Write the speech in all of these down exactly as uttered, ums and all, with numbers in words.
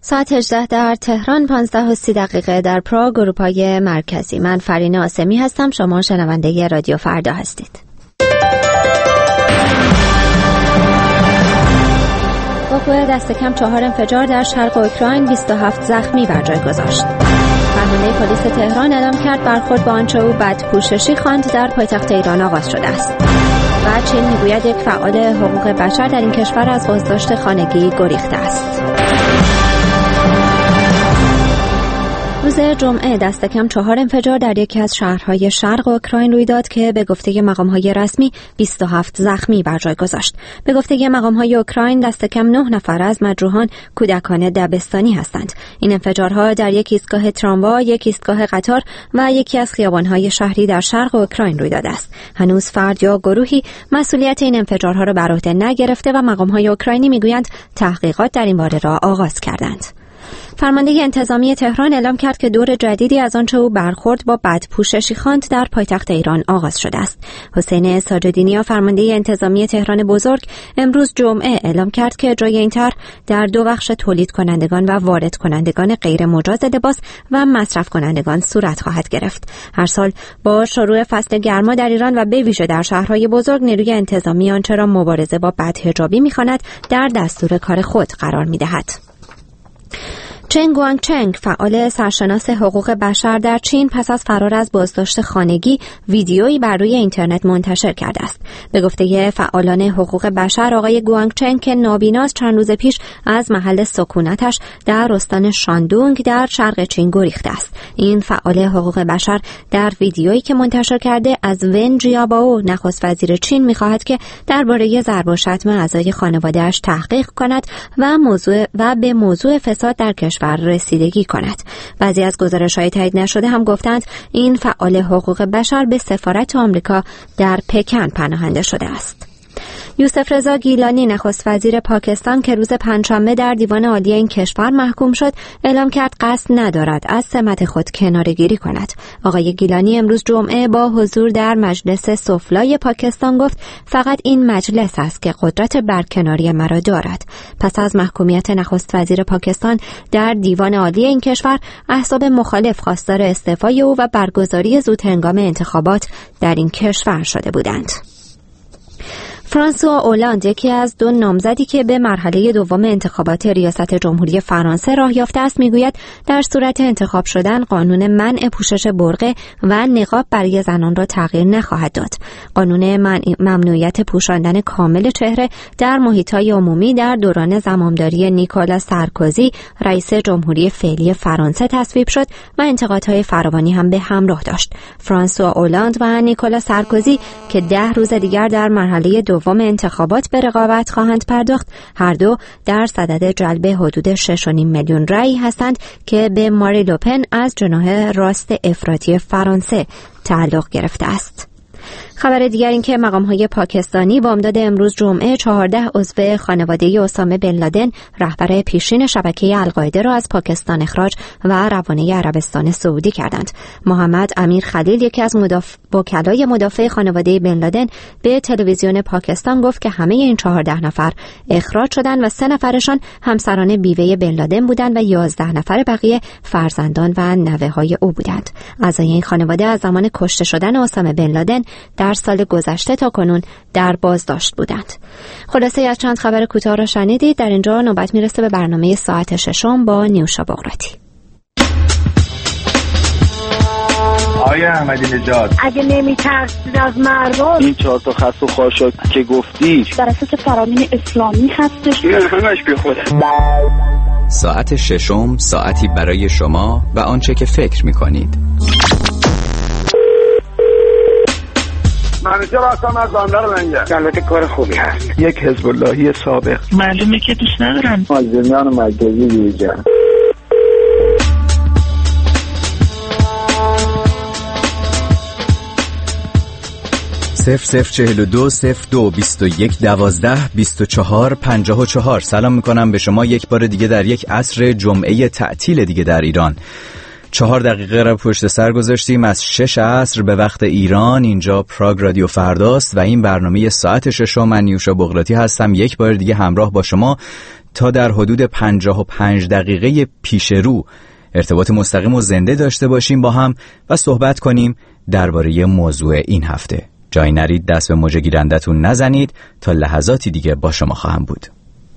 ساعت هجده در تهران، پانزده و سی دقیقه در پراگ، اروپای مرکزی. من فرینه آسمی هستم. شما شنونده رادیو فردا هستید. وقوع دست کم چهار انفجار در شرق اوکراین، بیست و هفت زخمی بر جای گذاشت. فرمانده پلیس تهران اعلام کرد برخورد با آنچه او بدپوششی خواند در پایتخت ایران آغاز شده است. و چین میگوید یک فعال حقوق بشر در این کشور از بازداشت خانگی گریخته است. روز جمعه دست کم چهار انفجار در یکی از شهرهای شرق اوکراین روی داد که به گفته مقام‌های رسمی بیست و هفت زخمی بر جای گذاشت. به گفته مقام‌های اوکراین دست کم نه نفر از مجروحان کودکان دبستانی هستند. این انفجارها در یک ایستگاه تراموای، یک ایستگاه قطار و یکی از خیابان‌های شهری در شرق اوکراین روی داده است. هنوز فرد یا گروهی مسئولیت این انفجارها را بر عهده نگرفته و مقام‌های اوکراینی میگویند تحقیقات در این باره را آغاز کردند. فرمانده انتظامی تهران اعلام کرد که دور جدیدی از آنچه او برخورد با بدپوششی خواند در پایتخت ایران آغاز شده است. حسین ساجدینیا، فرمانده انتظامی تهران بزرگ، امروز جمعه اعلام کرد که اجرای این طرح در دو بخش تولید کنندگان و وارد کنندگان غیر مجاز لباس و مصرف کنندگان صورت خواهد گرفت. هر سال با شروع فصل گرما در ایران و به ویژه در شهرهای بزرگ، نیروی انتظامی آنچه را مبارزه با بدحجابی می‌خواند در دستور کار خود قرار می‌دهد. چن گوانگچنگ، فعال سرشناس حقوق بشر در چین، پس از فرار از بازداشت خانگی ویدیویی بر روی اینترنت منتشر کرده است. به گفته فعالان حقوق بشر، آقای گوانگچنگ که نابیناست چند روز پیش از محل سکونتش در استان شاندونگ در شرق چین گریخته است. این فعال حقوق بشر در ویدیویی که منتشر کرده از ون جیابائو، نخست وزیر چین، می‌خواهد که درباره ضرب و شتم اعضای خانواده‌اش تحقیق کند و موضوع و به موضوع فساد در کشور رسیدگی کند. بعضی از گزارش‌های تایید نشده هم گفتند این فعال حقوق بشر به سفارت آمریکا در پکن پناهنده شده است. یوسف رضا گیلانی، نخست وزیر پاکستان که روز پنجشنبه در دیوان عالی این کشور محکوم شد، اعلام کرد قصد ندارد از سمت خود کناره‌گیری کند. آقای گیلانی امروز جمعه با حضور در مجلس سفلای پاکستان گفت فقط این مجلس است که قدرت برکناری مرا دارد. پس از محکومیت نخست وزیر پاکستان در دیوان عالی این کشور، احزاب مخالف خواستار استعفای او و برگزاری زودهنگام انتخابات در این کشور شده بودند. فرانسوا اولاند، یکی از دو نامزدی که به مرحله دوم انتخابات ریاست جمهوری فرانسه راه یافته است، میگوید در صورت انتخاب شدن قانون منع پوشش برقع و نقاب برای زنان را تغییر نخواهد داد. قانون ممنوعیت پوشاندن کامل چهره در محیط‌های عمومی در دوران زمامداری نیکولا سارکوزی، رئیس جمهوری فعلی فرانسه، تصویب شد و انتقادهای فراوانی هم به همراه داشت. فرانسوا اولاند و نیکولا سارکوزی که ده روز دیگر در مرحله دوم انتخابات به رقابت خواهند پرداخت، هر دو در صدد جلب حدود شش و نیم میلیون رأی هستند که به ماری لوپن از جناح راست افراطی فرانسه تعلق گرفته است. خبر دیگر این که مقام‌های پاکستانی با امداد امروز جمعه چهارده عضو خانواده اسامه بن لادن، رهبر پیشین شبکه القاعده، را از پاکستان اخراج و روانه عربستان سعودی کردند. محمد امیر خلیل، یکی از مدافع وکلای مدافع خانواده بن لادن، به تلویزیون پاکستان گفت که همه این چهارده نفر اخراج شدند و سه نفرشان همسران بیوه بن لادن بودند و یازده نفر بقیه فرزندان و نوه‌های او بودند. اعضای این خانواده از زمان کشته شدن اسامه بن لادن در سال گذشته تا کنون در بازداشت بودند. خلاصه از چند خبر کوتاه را شنیدید. در اینجا نوبت میرسه به برنامه ساعت ششم با نیوشا بغراتی. آقای احمدی نژاد، اگه نمیترسید از مردم، این چهار تا خس و خاشاک که گفتی در اساس فرامین اسلامی هستش، این همش بی خوده. ساعت ششم، ساعتی برای شما و آنچه که فکر میکنید. منیجر هستم از بندر لنگه. البته کار خوبی هست. یک حزب اللهی سابق. معلومه که دوست ندارم. مازنیان مرکزی دیگه. صفر صفر چهل و دو صفر دو بیست و یک دوازده بیست و چهار پنجاه و چهار. سلام میکنم به شما یک بار دیگه در یک عصر جمعه تعطیل دیگه در ایران. چهار دقیقه را پشت سر گذاشتیم از شش عصر به وقت ایران. اینجا پراگ رادیو فرداست و این برنامه ساعت ششم. من نیوشا بغراتی هستم، یک بار دیگه همراه با شما تا در حدود پنجاه و پنج دقیقه پیش رو ارتباط مستقیم و زنده داشته باشیم با هم و صحبت کنیم درباره موضوع این هفته. جای نرید، دست به مژه گیرندتون نزنید، تا لحظاتی دیگه با شما خواهم بود.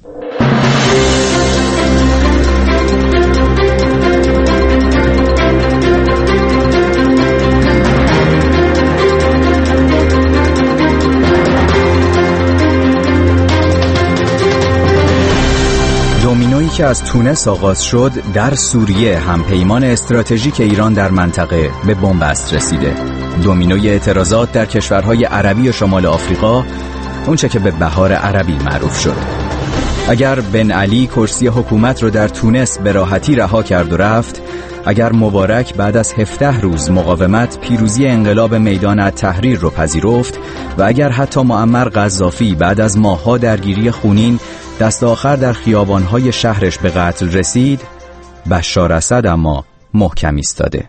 دومینویی که از تونس آغاز شد در سوریه هم پیمان استراتژیک ایران در منطقه به بنبست رسیده. دومینوی اعتراضات در کشورهای عربی و شمال آفریقا، اونچه که به بهار عربی معروف شد. اگر بن علی کرسی حکومت رو در تونس به راحتی رها کرد و رفت، اگر مبارک بعد از هفده روز مقاومت پیروزی انقلاب میدان التحریر رو پذیرفت و اگر حتی معمر قذافی بعد از ماه‌ها درگیری خونین دست آخر در خیابان‌های شهرش به قتل رسید، بشار اسد اما محکم ایستاده.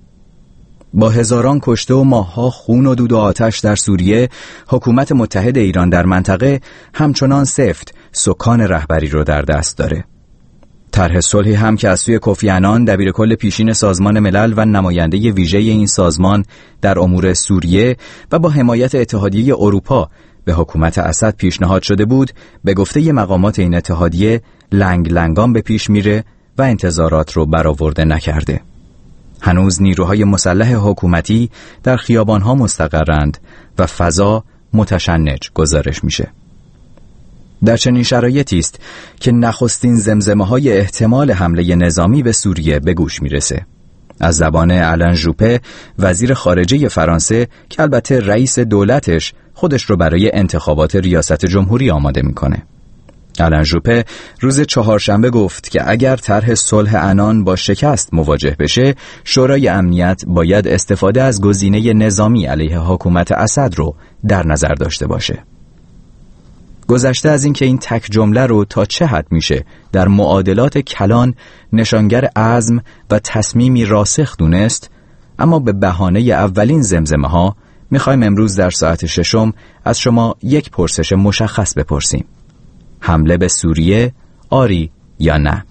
با هزاران کشته و ماه‌ها خون و دود و آتش در سوریه، حکومت متحد ایران در منطقه همچنان سفت سکان رهبری رو در دست داره. طرح صلحی هم که از سوی کوفی عنان، دبیرکل پیشین سازمان ملل و نماینده ویژه این سازمان در امور سوریه و با حمایت اتحادیه اروپا به حکومت اسد پیشنهاد شده بود، به گفته مقامات این اتحادیه لنگ لنگان به پیش میره و انتظارات رو برآورده نکرده. هنوز نیروهای مسلح حکومتی در خیابانها مستقرند و فضا متشنج گزارش میشه. در چنین شرایطی است که نخستین زمزمه‌های احتمال حمله نظامی به سوریه به گوش میرسه. از زبان آلن ژوپه، وزیر خارجه فرانسه که البته رئیس دولتش خودش رو برای انتخابات ریاست جمهوری آماده میکنه. آلن ژوپه روز چهارشنبه گفت که اگر طرح صلح عنان با شکست مواجه بشه، شورای امنیت باید استفاده از گزینه نظامی علیه حکومت اسد رو در نظر داشته باشه. گذشته از این که این تک جمله رو تا چه حد میشه در معادلات کلان نشانگر عزم و تصمیمی راسخ دونست، اما به بهانه اولین زمزمه ها میخوایم امروز در ساعت ششم از شما یک پرسش مشخص بپرسیم: حمله به سوریه آری یا نه؟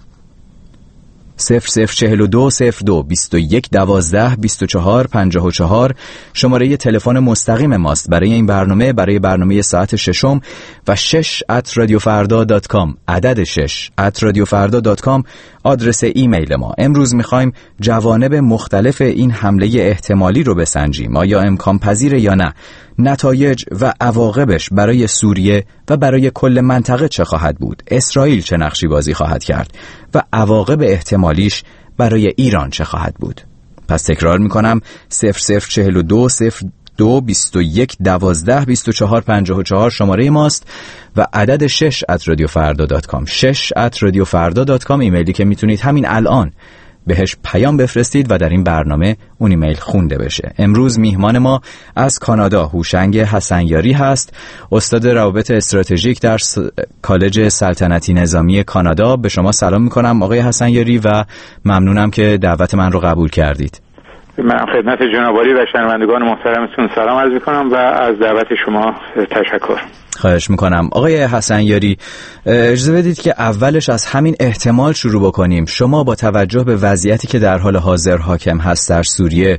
صفر صفر چهل و دو صفر دو بیست و یک دوازده بیست و چهار پنجاه و چهار شماره تلفن مستقیم ماست برای این برنامه، برای برنامه ساعت ششم، و شش ات رادیو فردا دات کام، عدد شش ات رادیو فردا دات کام آدرس ایمیل ما. امروز میخوایم جوانب مختلف این حمله احتمالی رو بسنجیم، آیا امکان پذیره یا نه، نتایج و عواقبش برای سوریه و برای کل منطقه چه خواهد بود، اسرائیل چه نقشی بازی خواهد کرد و عواقب احتمالیش برای ایران چه خواهد بود. پس تکرار میکنم: صفر صفر چهل و دو صفر دو بیست و یک دوازده بیست و چهار پنجاه و چهار شماره ماست و عدد شش ات رادیو فردا دات کام، شش ات رادیو فردا دات کام ایمیلی که میتونید همین الان بهش پیام بفرستید و در این برنامه اون ایمیل خونده بشه. امروز میهمان ما از کانادا هوشنگ حسنیاری هست، استاد روابط استراتژیک در س... کالج سلطنتی نظامی کانادا. به شما سلام میکنم آقای حسنیاری و ممنونم که دعوت من رو قبول کردید. من خدمت جناب عالی و شنوندگان محترمتون سلام عرض میکنم و از دعوت شما تشکر. خواهش میکنم. آقای حسنیاری، اجازه بدید که اولش از همین احتمال شروع بکنیم. شما با توجه به وضعیتی که در حال حاضر حاکم هست در سوریه،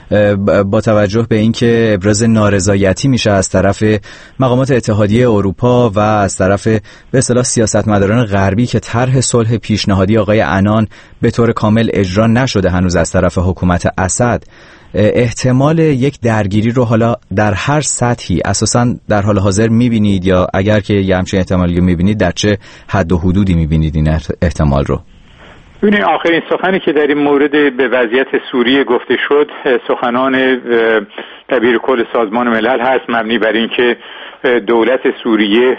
با توجه به اینکه ابراز نارضایتی میشه از طرف مقامات اتحادیه اروپا و از طرف به اصطلاح سیاستمداران غربی که طرح صلح پیشنهادی آقای عنان به طور کامل اجرا نشده هنوز از طرف حکومت اسد، احتمال یک درگیری رو حالا در هر سطحی اساساً در حال حاضر میبینید، یا اگر که یه همچین احتمالی رو میبینید در چه حد و حدودی میبینید این احتمال رو؟ ببینید، آخرین سخنی که در این مورد به وضعیت سوریه گفته شد سخنان دبیرکل سازمان ملل هست، مبنی بر این که دولت سوریه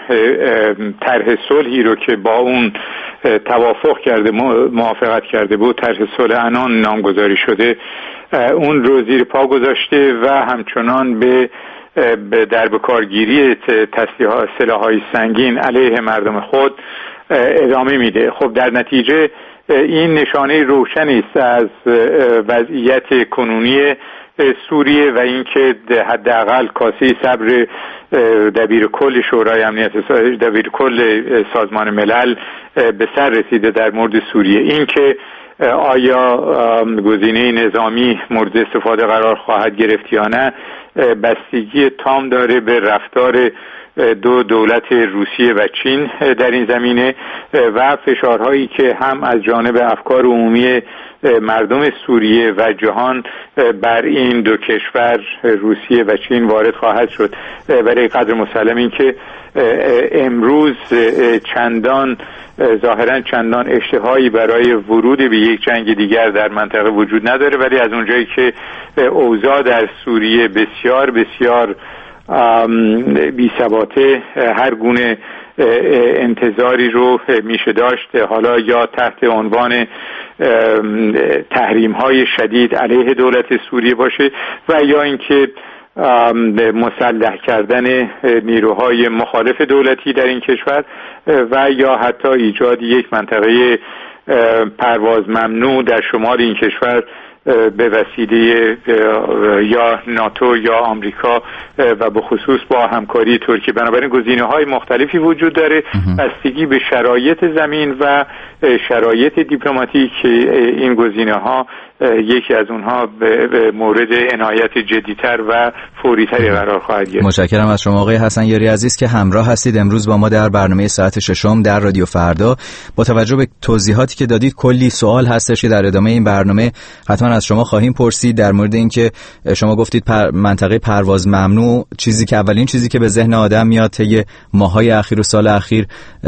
طرح صلحی رو که با اون توافق کرده، موافقت کرده بود، طرح صلح عنان نامگذاری شده، اون رو زیر پا گذاشته و همچنان به به در بکارگیری سلاح‌های سنگین علیه مردم خود ادامه میده. خب در نتیجه این نشانه روشنی است از وضعیت کنونی سوریه و اینکه حداقل کاسه صبر دبیر کل شورای امنیت دبیر کل سازمان ملل به سر رسیده در مورد سوریه. اینکه آیا گزینه نظامی مورد استفاده قرار خواهد گرفت یا نه بستگی تام داره به رفتار دو دولت روسیه و چین در این زمینه و فشارهایی که هم از جانب افکار عمومی مردم سوریه و جهان بر این دو کشور روسیه و چین وارد خواهد شد. برای قدر مسلم این که امروز چندان ظاهرا چندان اشتهایی برای ورود به یک جنگ دیگر در منطقه وجود نداره، ولی از اونجایی که اوضاع در سوریه بسیار بسیار بی ثباته هر گونه انتظاری رو میشه داشت، حالا یا تحت عنوان تحریم های شدید علیه دولت سوریه باشه و یا اینکه مسلح کردن نیروهای مخالف دولتی در این کشور و یا حتی ایجاد یک منطقه پرواز ممنوع در شمال این کشور به وسیله یا ناتو یا آمریکا و به خصوص با همکاری ترکیه. بنابراین گزینه‌های مختلفی وجود داره، بستگی به شرایط زمین و شرایط دیپلماتیک که این گزینه‌ها یکی از اونها به مورد عنایت جدی‌تر و فوری‌تری قرار خواهد گرفت. متشکرم از شما آقای حسن یاری عزیز که همراه هستید امروز با ما در برنامه ساعت ششم در رادیو فردا. با توجه به توضیحاتی که دادید کلی سوال هستش که در ادامه این برنامه حتما از شما خواهیم پرسید در مورد اینکه شما گفتید پر منطقه پرواز ممنوع، چیزی که اولین چیزی که به ذهن آدم میاد طی ماه‌های اخیر و سال اخیر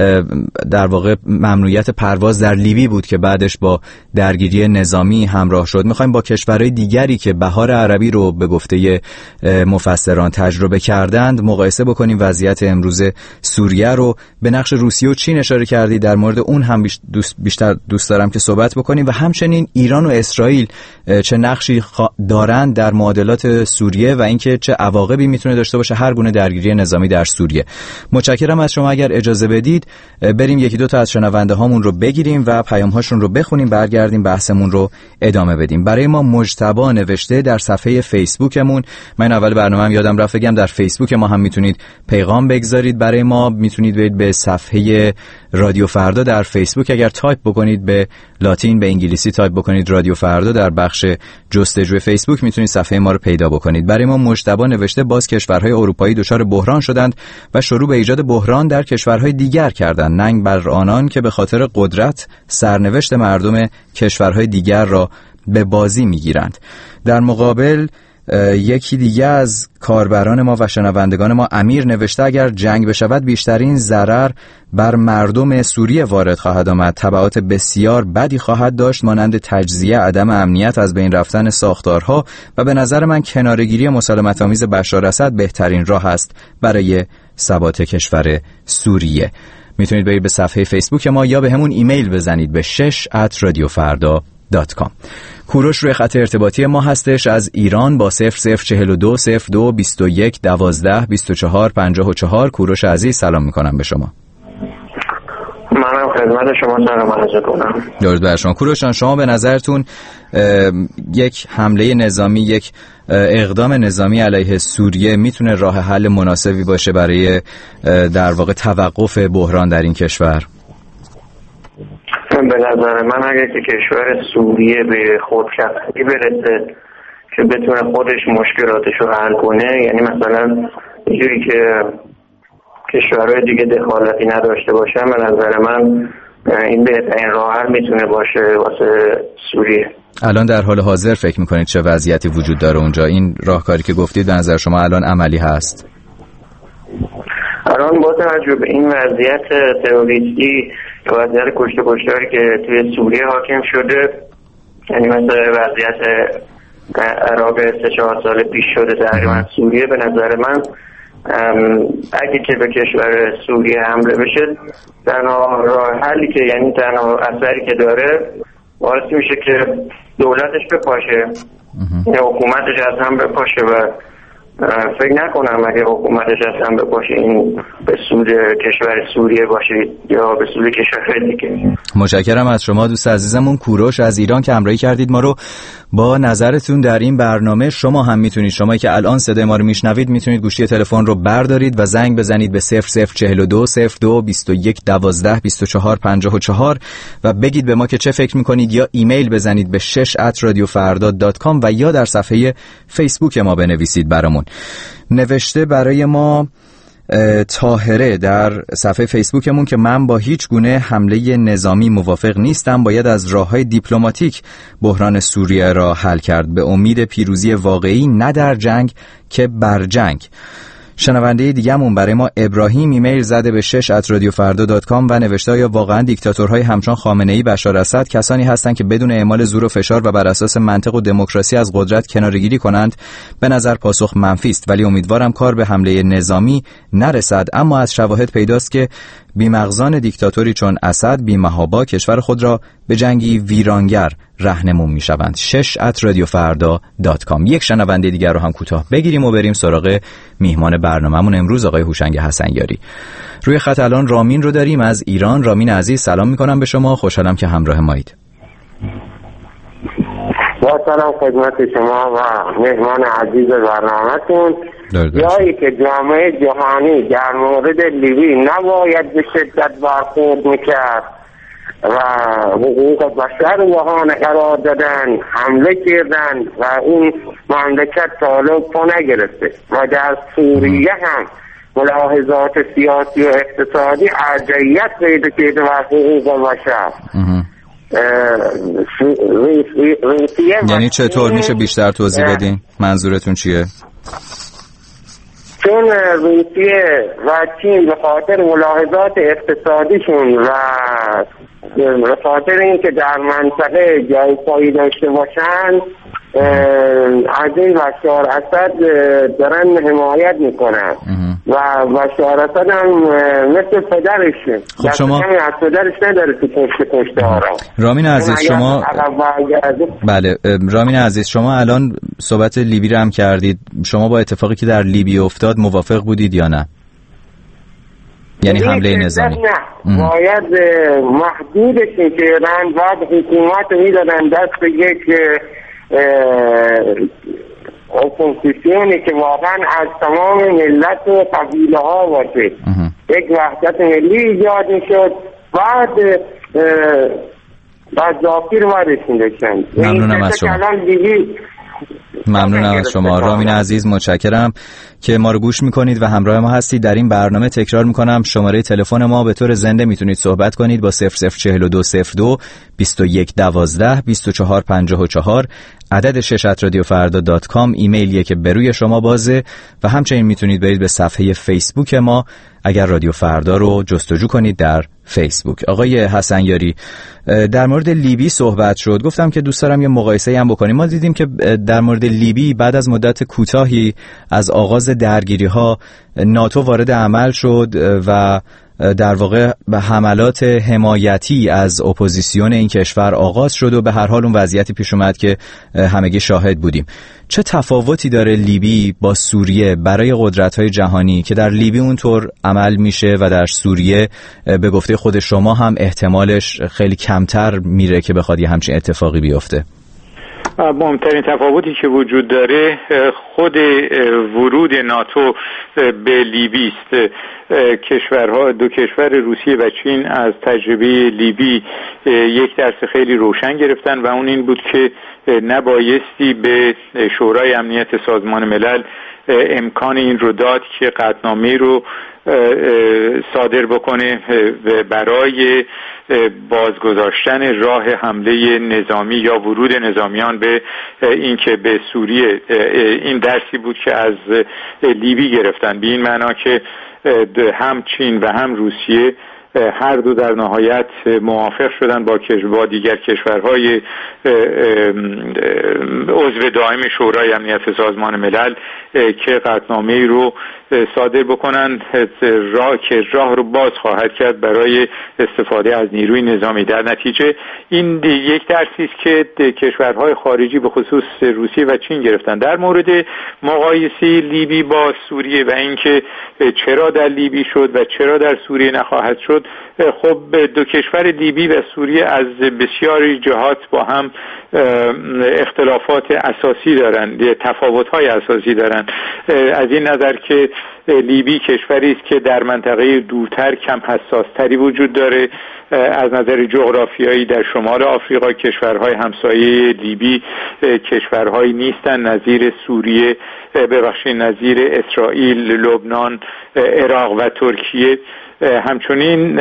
در واقع ممنوعیت پرواز در لیبی بود که بعدش با درگیری نظامی همراه شد. می‌خوایم با کشورهای دیگری که بهار عربی رو به گفته مفسران تجربه کردند مقایسه بکنیم. وضعیت امروز سوریه رو به نقش روسیه و چین اشاره کردید، در مورد اون هم بیشتر دوست دارم که صحبت بکنیم و همچنین ایران و اسرائیل چه نقشی دارند در معادلات سوریه و اینکه چه عواقبی میتونه داشته باشه هر گونه درگیری نظامی در سوریه. متشکرم از شما. اگر اجازه بدید بریم یکی دو تا از شنونده هامون رو بگیریم و پیام هاشون رو بخونیم، برگردیم بحثمون رو ادامه بدیم. برای ما مجتبی نوشته در صفحه فیسبوکمون، من اول برنامه‌ام یادم رفت بگم در فیسبوک ما هم میتونید پیغام بگذارید برای ما، میتونید برید به صفحه رادیو فردا در فیسبوک، اگر تایپ بکنید به لاتین به انگلیسی تایپ بکنید رادیو فردا در بخش جستجوی فیسبوک میتونید صفحه ما رو پیدا بکنید. برای ما مجتبی نوشته باز کشورهای اروپایی دچار بحران شدند و شروع به ایجاد بحران در کشورهای دیگر کردند، ننگ بر آنان که به خاطر قدرت سرنوشت مردم کشورهای دیگر را به بازی میگیرند. در مقابل یکی دیگه از کاربران ما و شنوندگان ما امیر نوشته اگر جنگ بشود بیشترین ضرر بر مردم سوریه وارد خواهد آمد، تبعات بسیار بدی خواهد داشت مانند تجزیه، عدم امنیت، از بین رفتن ساختارها و به نظر من کناره‌گیری مسالمت آمیز بشار اسد بهترین راه است برای ثبات کشور سوریه. میتونید برید به صفحه فیسبوک ما یا به همون ایمیل بزنید به شش ات رادیو فردا دات کام. کوروش روی خط ارتباطی ما هستش از ایران با صفر صفر چهل و دو صفر دو بیست و یک دوازده بیست و چهار پنجاه و چهار. کوروش عزیز سلام میکنم به شما. منم خدمت شما سلام عرض کنم. درود بر شما. کوروش جان، شما به نظرتون یک حمله نظامی، یک اقدام نظامی علیه سوریه میتونه راه حل مناسبی باشه برای در واقع توقف بحران در این کشور؟ به نظر من اگه که کشور سوریه به خودکفایی برسه که بتونه خودش مشکلاتش رو حل کنه، یعنی مثلا اینجوری که کشورهای دیگه دخالتی نداشته باشن، به نظر من این بهترین راه حل میتونه باشه واسه سوریه. الان در حال حاضر فکر میکنید چه وضعیتی وجود داره اونجا؟ این راهکاری که گفتید به نظر شما الان عملی هست؟ الان با توجه به این وضعیت تروریستی و وضعیت کشته کشتاری که توی سوریه حاکم شده، یعنی مثل وضعیت عراق سه چهار سال پیش شده تقریبا سوریه، به نظر من اگه که به کشور سوریه حمله بشه، تنها راه حلی که یعنی تنها اثری که داره باعث میشه که دولتش بپاشه، حکومتش از هم بپاشه و فکر نکنم اگه حکومتش اصلا بپاشه این به سود کشور سوریه باشه یا به سود کشور دیگه. متشکرم از شما دوست عزیزمون کوروش از ایران که همراهی کردید ما رو با نظرتون در این برنامه. شما هم میتونید، شما که الان صدای ما رو میشنوید، میتونید گوشی تلفن رو بردارید و زنگ بزنید به صفر صفر چهل و دو صفر دو بیست و یک دوازده بیست و چهار پنجاه و چهار و بگید به ما که چه فکر میکنید، یا ایمیل بزنید به شش ات رادیو فردا دات کام و یا در صفحه فیسبوک ما بنویسید برامون. نوشته برای ما طاهره در صفحه فیسبوکمون که من با هیچ گونه حمله نظامی موافق نیستم، باید از راه‌های دیپلماتیک بحران سوریه را حل کرد به امید پیروزی واقعی، نه در جنگ که بر جنگ. شنونده دیگه‌مون برای ما ابراهیم ایمیل زده به شش ات رادیو فردا دات کام و نوشته یا واقعا دیکتاتورهای همچون خامنه‌ای، بشار اسد کسانی هستند که بدون اعمال زور و فشار و بر اساس منطق و دموکراسی از قدرت کناره‌گیری کنند؟ به نظر پاسخ منفی است، ولی امیدوارم کار به حمله نظامی نرسد. اما از شواهد پیداست که بیمغزان دیکتاتوری چون اسد بی‌محابا کشور خود را به جنگی ویرانگر راهنمون میشوند. شش ات رادیو فردا دات کام. یک شنونده دیگر رو هم کوتاه بگیریم و بریم سراغ میهمان برنامه‌مون امروز، آقای هوشنگ حسنیاری. روی خط الان رامین رو داریم از ایران. رامین عزیز سلام میکنم به شما، خوشحالم که همراه مایید. با سلام خدمت شما و مهمان عزیز برنامه‌تون. جایی که جامعه جهانی در مورد لیبی نباید به شدت برخورد میکرد و حقوق بشر بحانه قرار دادن، حمله کردن و این مملکت طالب پا نگرفته و در سوریه هم ملاحظات سیاسی و اقتصادی ارجحیت پیدا کرده و حقوق بشر. یعنی چطور میشه بیشتر توضیح بدین؟ منظورتون چیه؟ چون روسیه و چین به خاطر ملاحظات اقتصادیشون و به خاطر اینکه در منطقه جای پایی داشته باشن از این بشار اسد دارن حمایت میکنن و بشار اسد هم مثل پدرشه. خب شما از پدرش نداره تو پشت پشت آرام. رامین عزیز شما بله رامین عزیز شما الان صحبت لیبی رو هم کردید. شما با اتفاقی که در لیبی افتاد موافق بودید یا نه؟ یعنی حمله نظامی نه باید محدودش میکردن، بعد حکومت میدادن دست یک اپوزیسیونی که واقعا از تمام ملت و قبیله ها باشه، یک وحدت ملی ایجاد میشد. بعد بعد زاکر وارش میداشتن. ممنونم از شما. ممنونم از شما رامین عزیز، متشکرم که ما رو گوش میکنید و همراه ما هستید در این برنامه. تکرار میکنم شماره تلفن ما به طور زنده میتونید صحبت کنید با صفر صفر چهل و دو صفر دو بیست و یک دوازده بیست و چهار پنجاه و چهار. عدد شش ات رادیو فردا دات کام ایمیلیه که به روی شما بازه و همچنین میتونید برید به صفحه فیسبوک ما اگر رادیو فردا رو جستجو کنید در فیسبوک. آقای حسنیاری در مورد لیبی صحبت شد، گفتم که دوست دارم یه مقایسه هم بکنیم. ما دیدیم که در مورد لیبی بعد از مدت کوتاهی از آغاز درگیری ها ناتو وارد عمل شد و در واقع به حملات حمایتی از اپوزیسیون این کشور آغاز شد و به هر حال اون وضعیتی پیش اومد که همگی شاهد بودیم. چه تفاوتی داره لیبی با سوریه برای قدرت‌های جهانی که در لیبی اونطور عمل میشه و در سوریه به گفته خود شما هم احتمالش خیلی کمتر میره که بخواد یه همچین اتفاقی بیفته؟ مهمترین تفاوتی که وجود داره خود ورود ناتو به لیبی است. کشورها دو کشور روسیه و چین از تجربه لیبی یک درس خیلی روشن گرفتن و اون این بود که نبایستی به شورای امنیت سازمان ملل امکان این رو داد که قطعنامه رو صادر بکنه برای بازگذاشتن راه حمله نظامی یا ورود نظامیان به این که به سوریه. این درسی بود که از لیبی گرفتن، به این معنا که هم چین و هم روسیه هر دو در نهایت موافق شدن با با دیگر کشورهای عضو دائم شورای امنیت سازمان ملل که قطعنامه‌ای رو صادر بکنن راه که راه رو باز خواهد کرد برای استفاده از نیروی نظامی. در نتیجه این یک درسی است که کشورهای خارجی به خصوص روسیه و چین گرفتن در مورد مقایسه لیبی با سوریه و اینکه چرا در لیبی شد و چرا در سوریه نخواهد شد. خب دو کشور لیبی و سوریه از بسیاری جهات با هم اختلافات اساسی دارند، تفاوت‌های اساسی دارند، از این نظر که لیبی کشوری است که در منطقه دورتر کم حساس‌تری وجود داره. از نظر جغرافیایی در شمال آفریقا کشورهای همسایه لیبی کشورهایی نیستند نظیر سوریه، ببخشید نظیر اسرائیل، لبنان، عراق و ترکیه. همچنین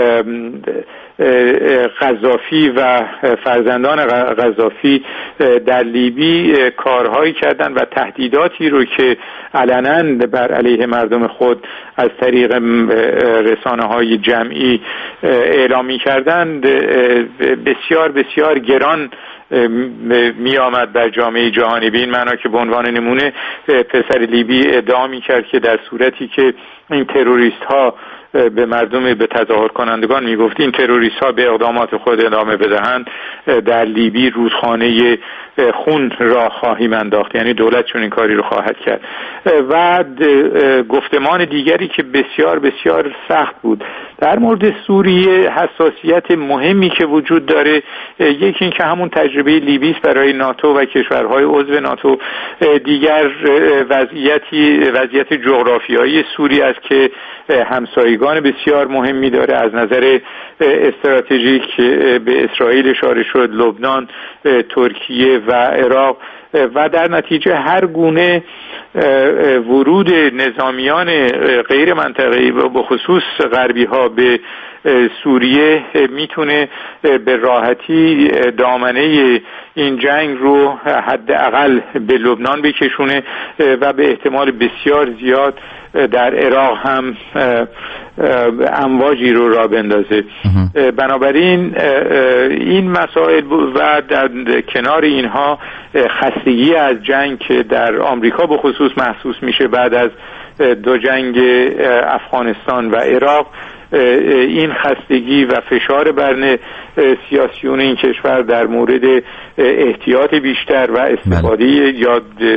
قذافی و فرزندان قذافی در لیبی کارهایی کردند و تهدیداتی رو که علنا بر علیه مردم خود از طریق رسانه‌های جمعی اعلام کردند بسیار بسیار گران می آمد بر جامعه جهانی. به این معنا که به عنوان نمونه پسر لیبی ادعا می کرد که در صورتی که این تروریست ها به مردم به تظاهر کنندگان می گفت این تروریست ها به اقدامات خود ادامه بدهند در لیبی رودخانه خون را خواهیم انداخت، یعنی دولت چون این کاری رو خواهد کرد. و گفتمان دیگری که بسیار بسیار سخت بود در مورد سوریه، حساسیت مهمی که وجود داره یکی این که همون تجربه لیبی است برای ناتو و کشورهای عضو ناتو، دیگر وضعیتی وضعیت جغرافیایی سوریه است که همسایگان بسیار مهمی داره. از نظر استراتژیک به اسرائیل اشاره شد، لبنان، ترکیه و عراق، و در نتیجه هر گونه ورود نظامیان غیر منطقه‌ای و به خصوص غربی ها به سوریه میتونه به راحتی دامنه این جنگ رو حداقل به لبنان بکشونه و به احتمال بسیار زیاد در عراق هم امواجی رو راه بندازه. بنابراین این مسائل و در کنار اینها خستگی از جنگ که در آمریکا به خصوص محسوس میشه بعد از دو جنگ افغانستان و عراق، این خستگی و فشار بر سیاسیون این کشور در مورد احتیاط بیشتر و استفاده یا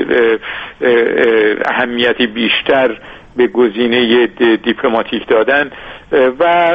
اهمیت بیشتر به گزینه دیپلماتیک دادن و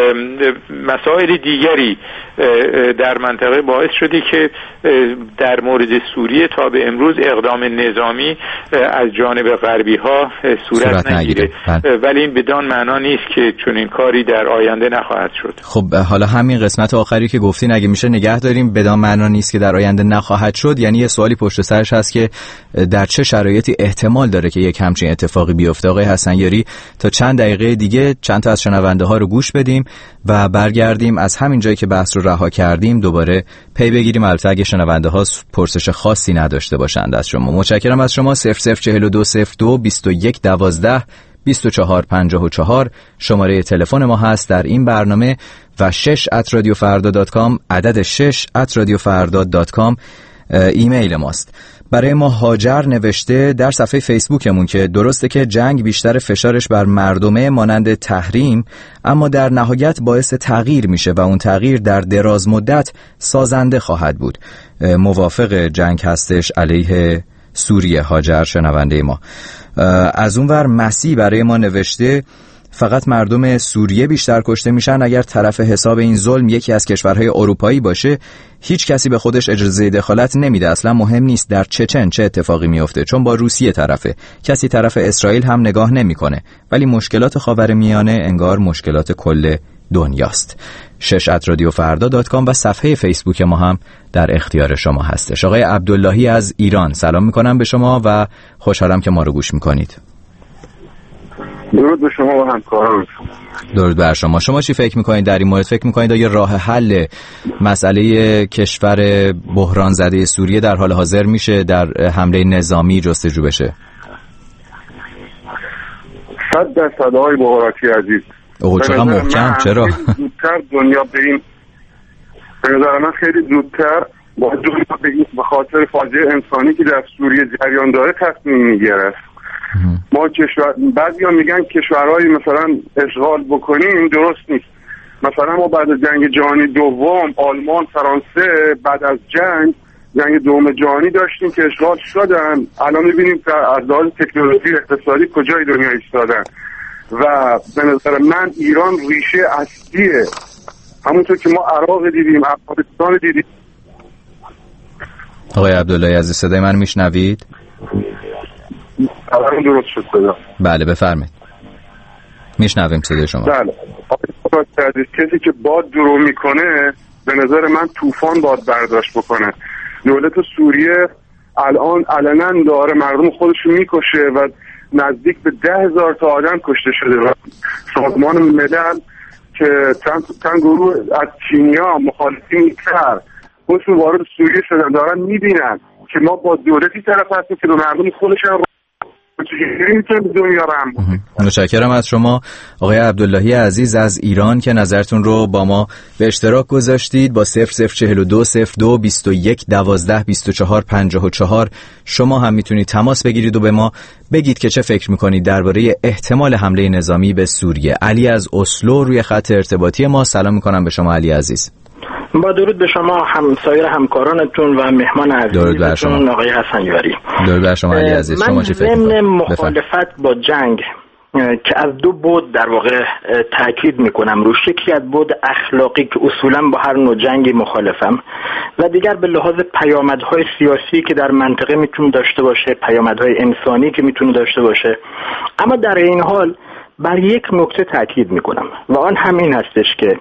مسائل دیگری در منطقه باعث شده که در مورد سوریه تا به امروز اقدام نظامی از جانب غربی ها صورت, صورت نگیره، ولی این بدان معنا نیست که چون این کاری در آینده نخواهد شد. خب حالا همین قسمت آخری که گفتین اگه میشه نگه داریم، بدان معنا نیست که در آینده نخواهد شد، یعنی یه سوالی پشت سرش هست که در چه شرایطی احتمال داره که یک همچین اتفاقی بیفته. آقای حسنیاری تا چند دقیقه دیگه چند تا از شنونده ها رو گوش بدیم و برگردیم از همین جایی که بحث رو رها کردیم دوباره پی بگیریم. البته اگه شنونده ها پرسش خاصی نداشته باشند از شما. متشکرم از شما. صفر صفر چهل و دو صفر دو بیست و یک دوازده بیست و چهار پنجاه و چهار شماره تلفن ما هست در این برنامه و شش ات رادیو فردا دات کام عدد شش ات رادیو فردا دات کام ایمیل ماست. برای ما هاجر نوشته در صفحه فیسبوکمون که درسته که جنگ بیشتر فشارش بر مردمه مانند تحریم، اما در نهایت باعث تغییر میشه و اون تغییر در دراز مدت سازنده خواهد بود. موافق جنگ هستش علیه سوریه. هاجر شنونده ما. از اون ور مسیح برای ما نوشته فقط مردم سوریه بیشتر کشته میشن. اگر طرف حساب این ظلم یکی از کشورهای اروپایی باشه هیچ کسی به خودش اجازه دخالت نمیده. اصلا مهم نیست در چچن چه اتفاقی میفته، چون با روسیه طرفه. کسی طرف اسرائیل هم نگاه نمیکنه. ولی مشکلات خاورمیانه انگار مشکلات کل دنیاست. شش ات رادیو فردا دات کام و صفحه فیسبوک ما هم در اختیار شما هستش. آقای عبداللهی از ایران سلام میکنم به شما و خوشحالم که ما رو گوش میکنید. درود به شما و همکاران. درود بر شما. شما چی فکر میکنید در این مورد؟ فکر میکنید آیا راه حل مسئله کشور بحران زده سوریه در حال حاضر میشه در حمله نظامی جستجو بشه؟ صد درصد آقای مبارکی عزیز. اوه چقدر محکم. چرا؟ زودتر دنیا به این به نظر من خیلی زودتر با دنیا به این به خاطر فاجعه انسانی که در سوریه جریان داره تصمیم میگرفت. ما کشور بعضیا میگن کشورهای مثلا اشغال بکنیم، درست نیست. مثلا ما بعد از جنگ جهانی دوم آلمان، فرانسه بعد از جنگ جنگ دوم جهانی داشتیم که اشغال شدن. الان میبینیم که از لحاظ تکنولوژی اقتصادی کجای دنیا ایستادن و به نظر من ایران ریشه اصلیه، همونطور که ما عراق دیدیم، افغانستان دیدیم. آقای عبداللهی عزیز صدای من میشنوید؟ الان درست شد صدا. بله بفرمایید. میشنویم صدای شما. بله. کسی که باد درو میکنه به نظر من طوفان باد برداشت بکنه. دولت سوریه الان علنا داره مردم خودشو میکشه و نزدیک به ده هزار تا آدم کشته شده و سازمان ملل که چند, چند گروه از چینیا مخالفین کرد خودشون وارد سوریه شدن، دارن میبینن که ما با دولتی طرف هستیم که به مردم خودشون متشکرم از شما آقای عبداللهی عزیز از ایران که نظرتون رو با ما به اشتراک گذاشتید. با صفر صفر چهل و دو صفر دو بیست و یک دوازده بیست و چهار پنجاه و چهار شما هم میتونید تماس بگیرید و به ما بگید که چه فکر میکنید درباره احتمال حمله نظامی به سوریه. علی از اسلو روی خط ارتباطی ما. سلام میکنم به شما علی عزیز. با درود به شما هم سایر همکارانتون و مهمان عزیزتون آقای حسن یاری. درود بر شما علی عزیز. شما چه فکر می‌کنید؟ من مخالفت با جنگ که از دو بود در واقع تاکید میکنم روش. یکی از بود اخلاقی که اصولا با هر نوع جنگی مخالفم و دیگر به لحاظ پیامدهای سیاسی که در منطقه میتونه داشته باشه، پیامدهای انسانی که میتونه داشته باشه. اما در این حال بر یک نکته تاکید میکنم و آن همین هستش که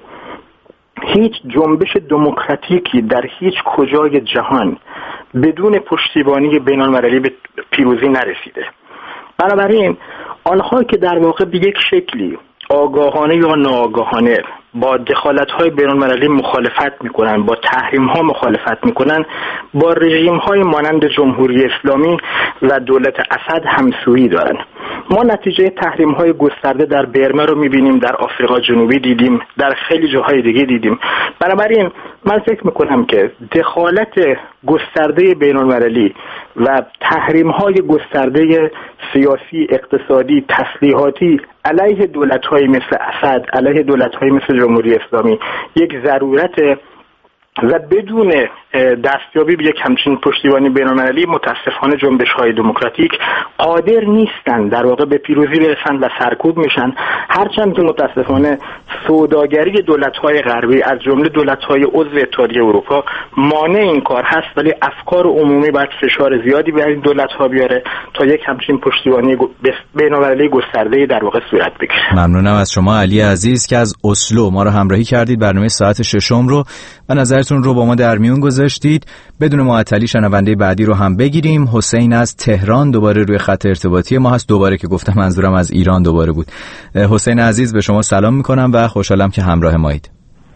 هیچ جنبش دموکراتیکی در هیچ کجای جهان بدون پشتیبانی بین‌المللی به پیروزی نرسیده. بنابراین آنها که در واقع به یک شکلی آگاهانه یا ناآگاهانه با دخالت‌های بین‌المللی مخالفت می‌کنند، با تحریم‌ها مخالفت می‌کنند، با رژیم‌های مانند جمهوری اسلامی و دولت اسد همسویی دارند. ما نتیجه تحریم‌های گسترده در برما رو می‌بینیم، در آفریقا جنوبی دیدیم، در خیلی جاهای دیگه دیدیم. بنابراین من فکر می‌کنم که دخالت گسترده بین‌المللی و تحریم‌های گسترده سیاسی، اقتصادی، تسلیحاتی علیه دولت‌های مثل اسد، علیه دولت‌های مثل جمهوری اسلامی یک ضرورت و بدون دستیابی به یک همچین پشتیبانی بین‌المللی متاسفانه جنبش‌های دموکراتیک قادر نیستند در واقع به پیروزی برسند و سرکوب میشن. هرچند که متاسفانه سوداگری دولت‌های غربی از جمله دولت‌های عضو اتحادیه اروپا مانع این کار هست، ولی افکار عمومی باید فشار زیادی بر این دولت‌ها بیاره تا یک همچین پشتیبانی بین‌المللی گسترده در واقع صورت بگیره. ممنونم از شما علی عزیز که از اسلو ما رو همراهی کردید. برنامه ساعت ششم رو و نظرتون رو با ما در میون گذاشتید. بدون معطلی شنونده بعدی رو هم بگیریم. حسین از تهران دوباره روی خط ارتباطی ما هست. دوباره که گفتم منظورم از ایران دوباره بود. حسین عزیز به شما سلام میکنم و خوشحالم که همراه مایید.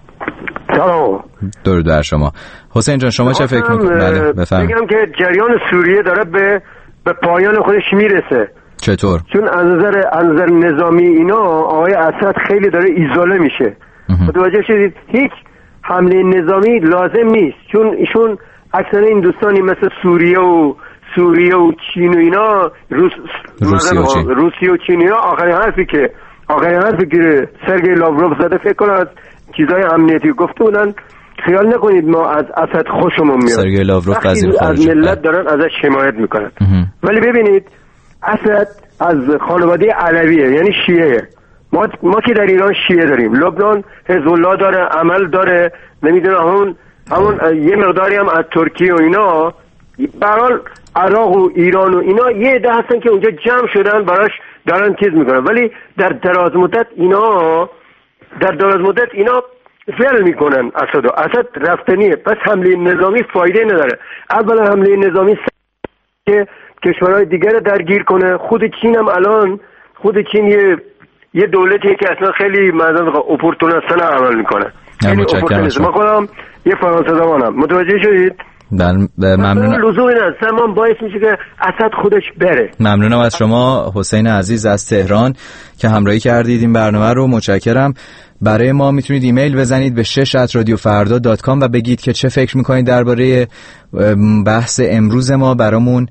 سلام. درود بر شما. حسین جان شما چه فکر میکنید؟ بله بفرمایید. میگم که جریان سوریه داره به به پایان خودش میرسه. چطور؟ چون از نظر از نظر نظامی اینا آقای اسد خیلی داره ایزوله میشه. متوجه شدید؟ هیچ حمله نظامی لازم نیست، چون ایشون اکثر این دوستانی مثل سوریه و سوریه و چین و اینا روس... روسیه و چین روسیه و چین اینا آخرین حرفی که آخرین حرفی که سرگئی لاوروف زده فکر کنم از چیزای امنیتی گفته بودن. خیال نکنید ما از اسد خوشمون میاد. سرگئی لاوروف وزیر خارجه از ملت دارن ازش حمایت میکنن. ولی ببینید اسد از خانواده علویه، یعنی شیعه. ما ما که در ایران شیعه داریم، لبنان حزب الله داره، عمل داره، نمیدونم همون همون یه مقداری هم از ترکیه و اینا. برحال عراق و ایران و اینا یه عده هستن که اونجا جمع شدن براش دارن چیز میکنن، ولی در دراز مدت اینا در دراز مدت اینا فعل میکنن. اسد و اسد رفتنیه، پس حمله نظامی فایده نداره. اولا حمله نظامی که کشورهای دیگر درگیر کنه. خود چین هم الان خود چین یه یه دولتیه که اصلا خیلی مثلا اپورتونیستانه عمل میکنه. خیلی اپورتونیست. من خودم یه فرانسه زبانم. متوجه شدید؟ ممنونم. لزومی نداره. سمان باعث میشه که اسد خودش بره. ممنونم از شما حسین عزیز از تهران که همراهی کردید این برنامه رو. متشکرم. برای ما میتونید ایمیل بزنید به شش ات رادیو فردا دات کام و بگید که چه فکر میکنید درباره بحث امروز ما. برامون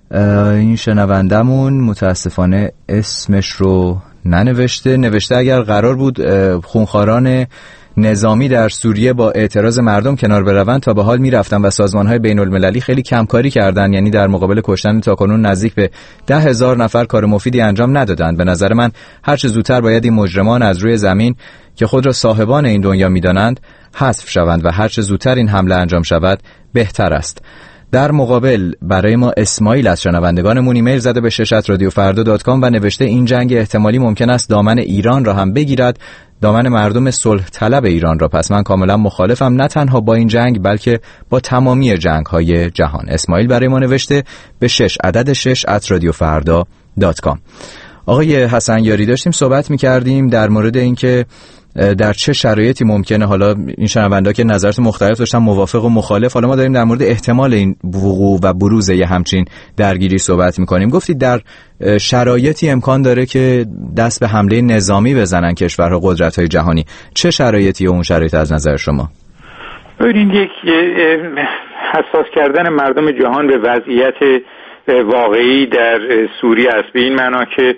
این شنوندمون متاسفانه اسمش رو ننوشته. نوشته اگر قرار بود خونخواران نظامی در سوریه با اعتراض مردم کنار بروند تا به حال میرفتن و سازمان‌های بین‌المللی خیلی کمکاری کردن، یعنی در مقابل کشتن تاکنون نزدیک به ده هزار نفر کار مفیدی انجام ندادند. به نظر من هر چه زودتر باید این مجرمان از روی زمین که خود را صاحبان این دنیا می‌دانند حذف شوند و هر چه زودتر این حمله انجام شود بهتر است. در مقابل برای ما اسماعیل از شنوندگانمون ایمیل زده به شش ات رادیو فردا دات کام و نوشته این جنگ احتمالی ممکن است دامن ایران را هم بگیرد، دامن مردم صلح طلب ایران را. پس من کاملا مخالفم، نه تنها با این جنگ بلکه با تمامی جنگ‌های جهان. اسماعیل برای ما نوشته به شش عدد شش ات رادیو فردا دات کام. آقای حسن یاری داشتیم صحبت می‌کردیم در مورد اینکه در چه شرایطی ممکنه، حالا این شنوندا که نظرات مختلف داشتن موافق و مخالف، حالا ما داریم در مورد احتمال این وقوع و بروز یه همچین درگیری صحبت میکنیم. گفتید در شرایطی امکان داره که دست به حمله نظامی بزنن کشورها، قدرت‌های جهانی. چه شرایطی اون شرایط از نظر شما؟ ببینید، یک حساس کردن مردم جهان به وضعیت واقعی در سوریه است، به این معنا که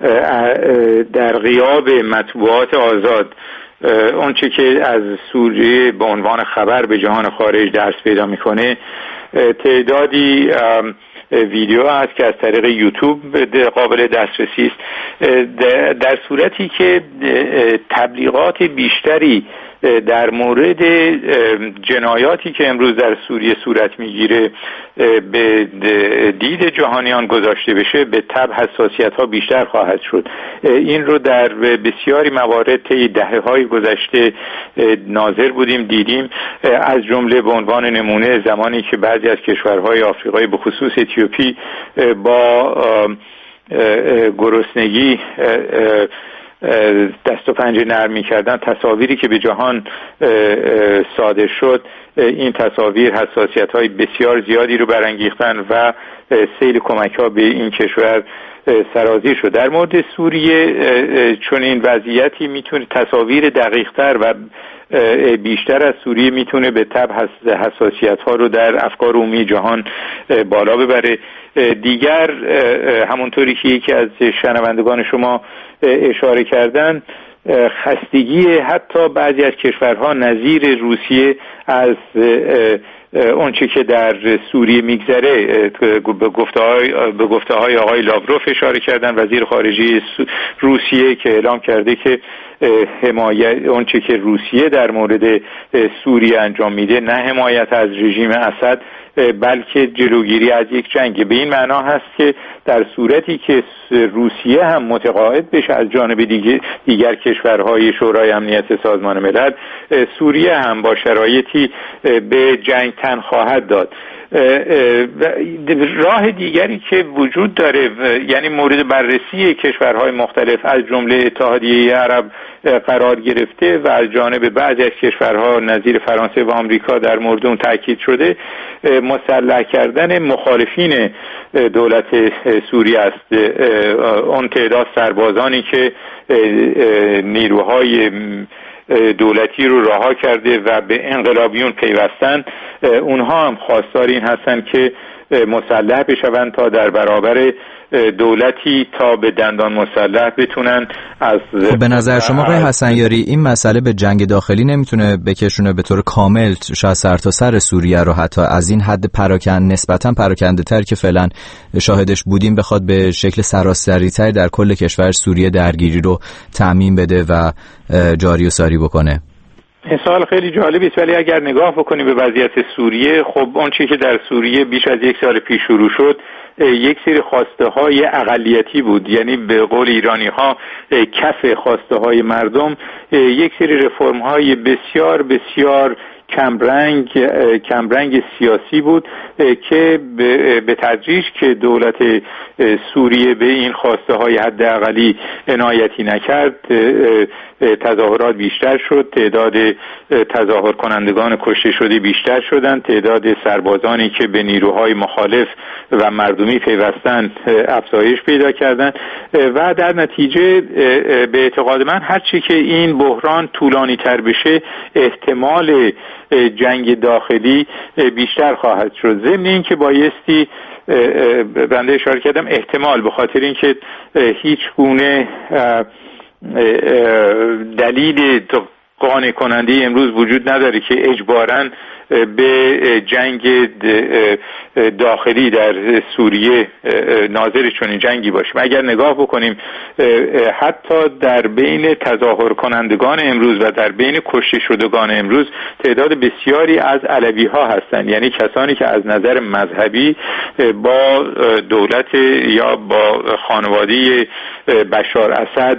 در غیاب مطبوعات آزاد اون چی که از سوریه به عنوان خبر به جهان خارج درس پیدا میکنه، تعدادی ویدیو هست که از طریق یوتیوب قابل دسترسی است. در صورتی که تبلیغات بیشتری در مورد جنایاتی که امروز در سوریه صورت میگیره به دید جهانیان گذاشته بشه، به طبع حساسیت ها بیشتر خواهد شد. این رو در بسیاری موارد طی دهه‌های گذشته ناظر بودیم، دیدیم، از جمله به عنوان نمونه زمانی که بعضی از کشورهای آفریقایی به خصوص اتیوپی با گرسنگی دست و پنجه نرم می‌کردن، تصاویری که به جهان صادر شد، این تصاویر حساسیت‌های بسیار زیادی رو برانگیختن و سیل کمک‌ها به این کشور سرازیر شد. در مورد سوریه چون این وضعیتی میتونه تصاویر دقیق‌تر و بیشتر از سوریه میتونه به طبع حساسیت‌ها رو در افکار عمومی جهان بالا ببره. دیگر همونطوری که یکی از شنوندگان شما اشاره کردن، خستگی حتی بعضی از کشورها نظیر روسیه از اون چه که در سوریه میگذره، به گفته‌های به گفته‌های آقای لاوروف اشاره کردن، وزیر خارجه روسیه، که اعلام کرده که حمایت اون چه که روسیه در مورد سوریه انجام میده نه حمایت از رژیم اسد بلکه جلوگیری از یک جنگ. به این معنا هست که در صورتی که روسیه هم متقاعد بشه از جانب دیگر, دیگر کشورهای شورای امنیت سازمان ملل، سوریه هم با شرایطی به جنگ تن خواهد داد. راه دیگری که وجود داره، یعنی مورد بررسی کشورهای مختلف از جمله اتحادیه عرب قرار گرفته و از جانب بعضی از کشورها نظیر فرانسه و آمریکا در مورد اون تاکید شده، مسلح کردن مخالفین دولت سوریه است. اون تعداد سربازانی که نیروهای دولتی رو رها کرده و به انقلابیون پیوستن، اونها هم خواستار این هستن که مسلح بشوند تا در برابر دولتی تا به دندان مسلح بتونن از. خب به نظر شما آقای حسن یاری این مسئله به جنگ داخلی نمیتونه بکشونه به طور کامل شاید سر تا سر سوریه رو حتی از این حد پراکند نسبتا پراکنده تر که فعلا شاهدش بودیم بخواد به شکل سراسری تر در کل کشور سوریه درگیری رو تعمیم بده و جاری و ساری بکنه؟ این سوال خیلی جالبی است، ولی اگر نگاه بکنیم به وضعیت سوریه، خب اون چیزی که در سوریه بیش از یک سال پیش شروع شد یک سری خواسته های اقلیتی بود، یعنی به قول ایرانی ها کف خواسته های مردم، یک سری رفرم های بسیار بسیار کمرنگ کمرنگ سیاسی بود که به تدریج که دولت سوریه به این خواسته های حداقلی عنایتی نکرد، تظاهرات بیشتر شد، تعداد تظاهر کنندگان کشته شده بیشتر شدند، تعداد سربازانی که به نیروهای مخالف و مردمی پیوستند افزایش پیدا کردند و در نتیجه به اعتقاد من هرچی که این بحران طولانی تر بشه احتمال جنگ داخلی بیشتر خواهد شد. ضمن این که بایستی بنده اشاره کردم احتمال، به خاطر اینکه هیچ گونه دلیل قانع کننده امروز وجود نداره که اجباراً به جنگ داخلی در سوریه ناظر چنین جنگی باشیم. اگر نگاه بکنیم حتی در بین تظاهر کنندگان امروز و در بین کشته شدگان امروز تعداد بسیاری از علوی ها هستند، یعنی کسانی که از نظر مذهبی با دولت یا با خانواده بشار اسد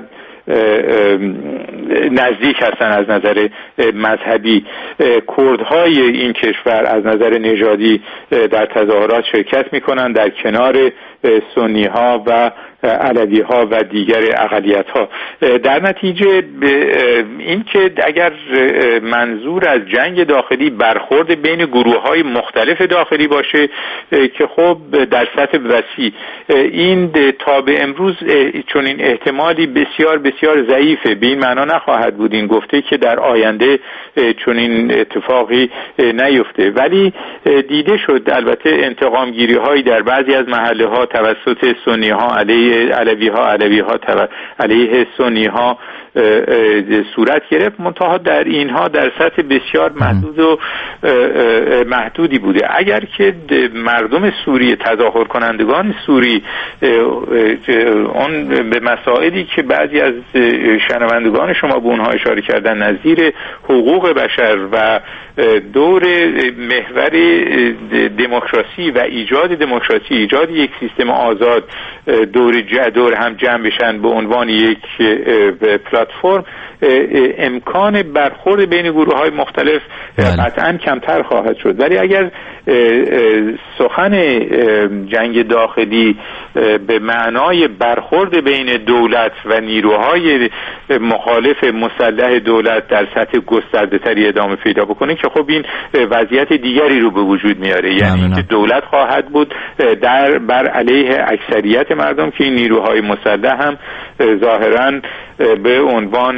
نزدیک هستن از نظر مذهبی. کردهای این کشور از نظر نژادی در تظاهرات شرکت میکنن در کنار سنی ها و علوی ها و دیگر اقلیت ها. در نتیجه این که اگر منظور از جنگ داخلی برخورد بین گروه های مختلف داخلی باشه که خب در سطح وسیع، این تا به امروز چون این احتمالی بسیار بسیار ضعیفه، به این معنا نخواهد بود این گفته که در آینده چون این اتفاقی نیفته، ولی دیده شد البته انتقام گیری هایی در بعضی از محله ها توسط سنی ها علیه علوی ها علوی ها علیه سنی ها صورت گرفت، منتها در اینها در سطح بسیار محدود و محدودی بوده. اگر که مردم سوری، تظاهر کنندگان سوری اون به مسائلی که بعضی از شنوندگان شما به اونها اشاره کردن نظیر حقوق بشر و دور محور دموکراسی و ایجاد دموکراسی، ایجاد یک سیستم آزاد دور دور هم جمع بشن به عنوان یک پلتفرم، امکان برخورد بین گروه های مختلف قطعا کمتر خواهد شد. ولی اگر سخن جنگ داخلی به معنای برخورد بین دولت و نیروهای مخالف مسلح دولت در سطح گسترده تری ادامه پیدا بکنه که خب این وضعیت دیگری رو به وجود میاره، یعنی که دولت خواهد بود در بر علیه اکثریت مردم که این نیروهای مسلح هم ظاهراً به عنوان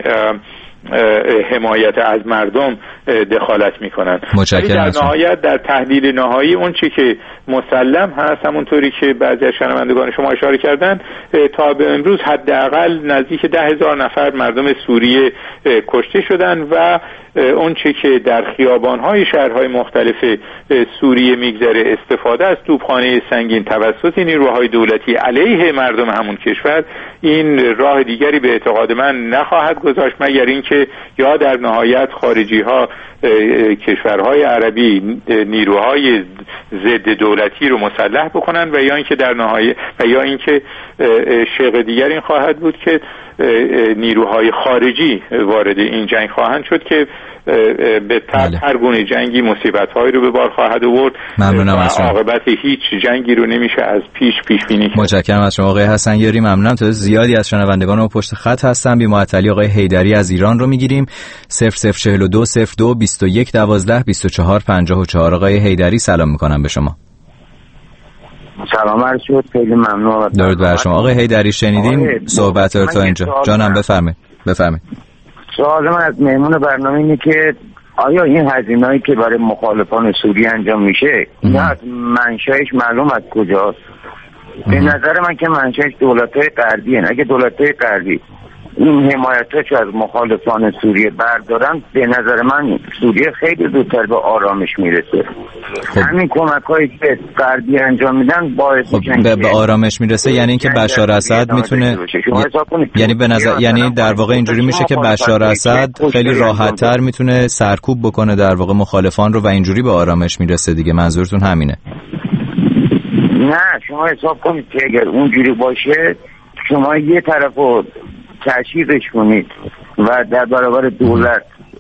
حمایت از مردم دخالت میکنن. در نهایت در تحلیل نهایی اون چی که مسلم هست، همونطوری که بعضی از شنوندگان شما اشاره کردن، تا به امروز حداقل نزدیک ده هزار نفر مردم سوریه کشته شدن و اون چی که در خیابان‌های شهرهای مختلف سوریه میگذره استفاده از توپخانه سنگین توسط نیروهای دولتی علیه مردم همون کشور، این راه دیگری به اعتقاد من نخواهد گذاشت مگر اینکه یا در نهایت خارجی ها کشورهای عربی نیروهای ضد دولتی رو مسلح بکنن و یا اینکه در نهایت و یا اینکه شق دیگر این خواهد بود که نیروهای خارجی وارد این جنگ خواهند شد که به طب هر گونه جنگی مصیبت‌هایی رو به بار خواهد آورد. ممنونم از شما. عاقبت هیچ جنگی رو نمیشه از پیش پیش بینی کرد. متشکرم از شما آقای حسنیاری. ممنونم. تا زیادی از شنوندگان ما پشت خط هستن. بی معطلی آقای حیدری از ایران رو میگیریم. صفر صفر چهل و دو صفر دو بیست و یک دوازده بیست و چهار پنجاه و چهار. آقای حیدری سلام میکنم به شما. سلام عرض شد. خیلی ممنون. درود بر شما آقای حیدری. شنیدیم صحبت رو تا اینجا. جانم بفرمایید. بفرمایید. سوال من از مهمون برنامه اینه که آیا این هزینه‌ای که برای مخالفان سوریه انجام میشه اینا از منشأش معلوم از کجاست؟ به نظر من که منشأش دولت‌های غربی هستند. اگه دولت‌های غربی این حمایتاشو از مخالفان سوریه بردارن، به نظر من سوریه خیلی زودتر به آرامش میرسه. خب. همین کمک‌هایی که غربی انجام میدن باعث خب میشن به, به آرامش میرسه، یعنی اینکه بشار اسد میتونه، یعنی به نظر یعنی در واقع اینجوری میشه که بشار اسد خیلی راحت‌تر میتونه سرکوب بکنه در واقع مخالفان رو و اینجوری به آرامش میرسه دیگه. منظورتون همینه؟ نه، شما حساب کنید که اگر اونجوری باشه شما یه طرفو تشویقش کنید و در برابر دولت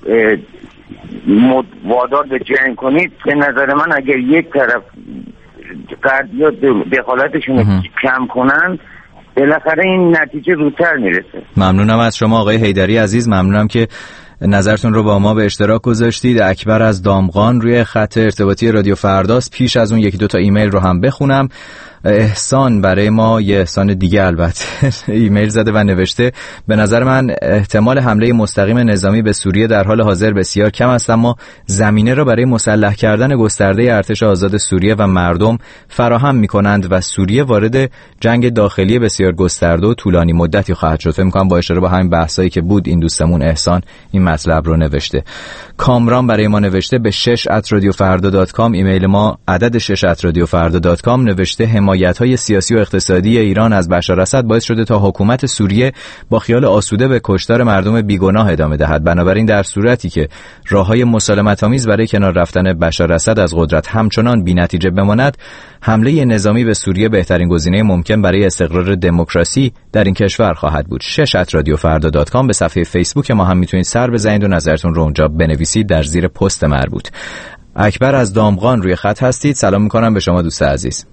وادار به جنگ کنید، به نظر من اگر یک طرف غربی‌ها دخالتشون رو کم کنن بالاخره این نتیجه زودتر میرسه. ممنونم از شما آقای حیدری عزیز. ممنونم که نظرتون رو با ما به اشتراک گذاشتید. اکبر از دامغان روی خط ارتباطی رادیو فرداست. پیش از اون یکی دو تا ایمیل رو هم بخونم. احسان برای ما، یه احسان دیگه البته، ایمیل زده و نوشته به نظر من احتمال حمله مستقیم نظامی به سوریه در حال حاضر بسیار کم است، اما زمینه را برای مسلح کردن گسترده ارتش آزاد سوریه و مردم فراهم می‌کنند و سوریه وارد جنگ داخلی بسیار گسترده و طولانی مدتی خواهد شد. فکر می‌کنم با اشاره به همین بحثایی که بود این دوستمون احسان این مطلب رو نوشته. کامران برای ما نوشته به شش ات رادیو فردا دات کام، ایمیل ما عدد شش ات رادیو فردا دات کام، نوشته حمایت‌های سیاسی و اقتصادی ایران از بشار اسد باعث شده تا حکومت سوریه با خیال آسوده به کشتار مردم بیگناه ادامه دهد. بنابراین در صورتی که راه‌های مسالمت‌آمیز برای کنار رفتن بشار اسد از قدرت همچنان بی‌نتیجه بماند، حمله نظامی به سوریه بهترین گزینه ممکن برای استقرار دموکراسی در این کشور خواهد بود. شش ات رادیو فردا دات کام. به صفحه فیسبوک ما هم میتونید سر بزنید و نظرتون رو اونجا بنویسید در زیر پست مربوط. اکبر از دامغان روی خط هستید. سلام میکنم به شما دوست عزیز.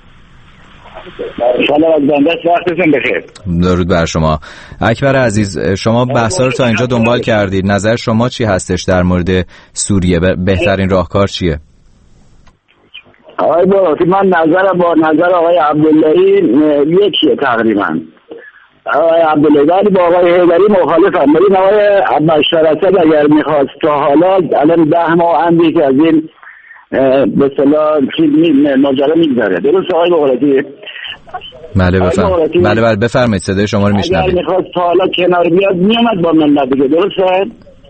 سلام از بنده، وقتتون بخیر. درود بر شما اکبر عزیز. شما بحثا رو تا اینجا دنبال کردید، نظر شما چی هستش در مورد سوریه؟ بهترین راهکار چیه؟ آقای باقی، من نظرم با نظر آقای عبداللهی یکیه تقریبا. آقای عبداللهی ولی با آقای حیدری مخالفم. ببین آقای بشار اسد اگر میخواست تا حالا الان ده ماه اندی که از این به اصطلاح ماجرا میگذره، درست آقای باقی؟ بله بفرمایید. بله بله بفرمایید، صدای شما رو میشنویم. اگر میخواست تا حالا کنار بیاد میامد با ملت دیگه، درسته؟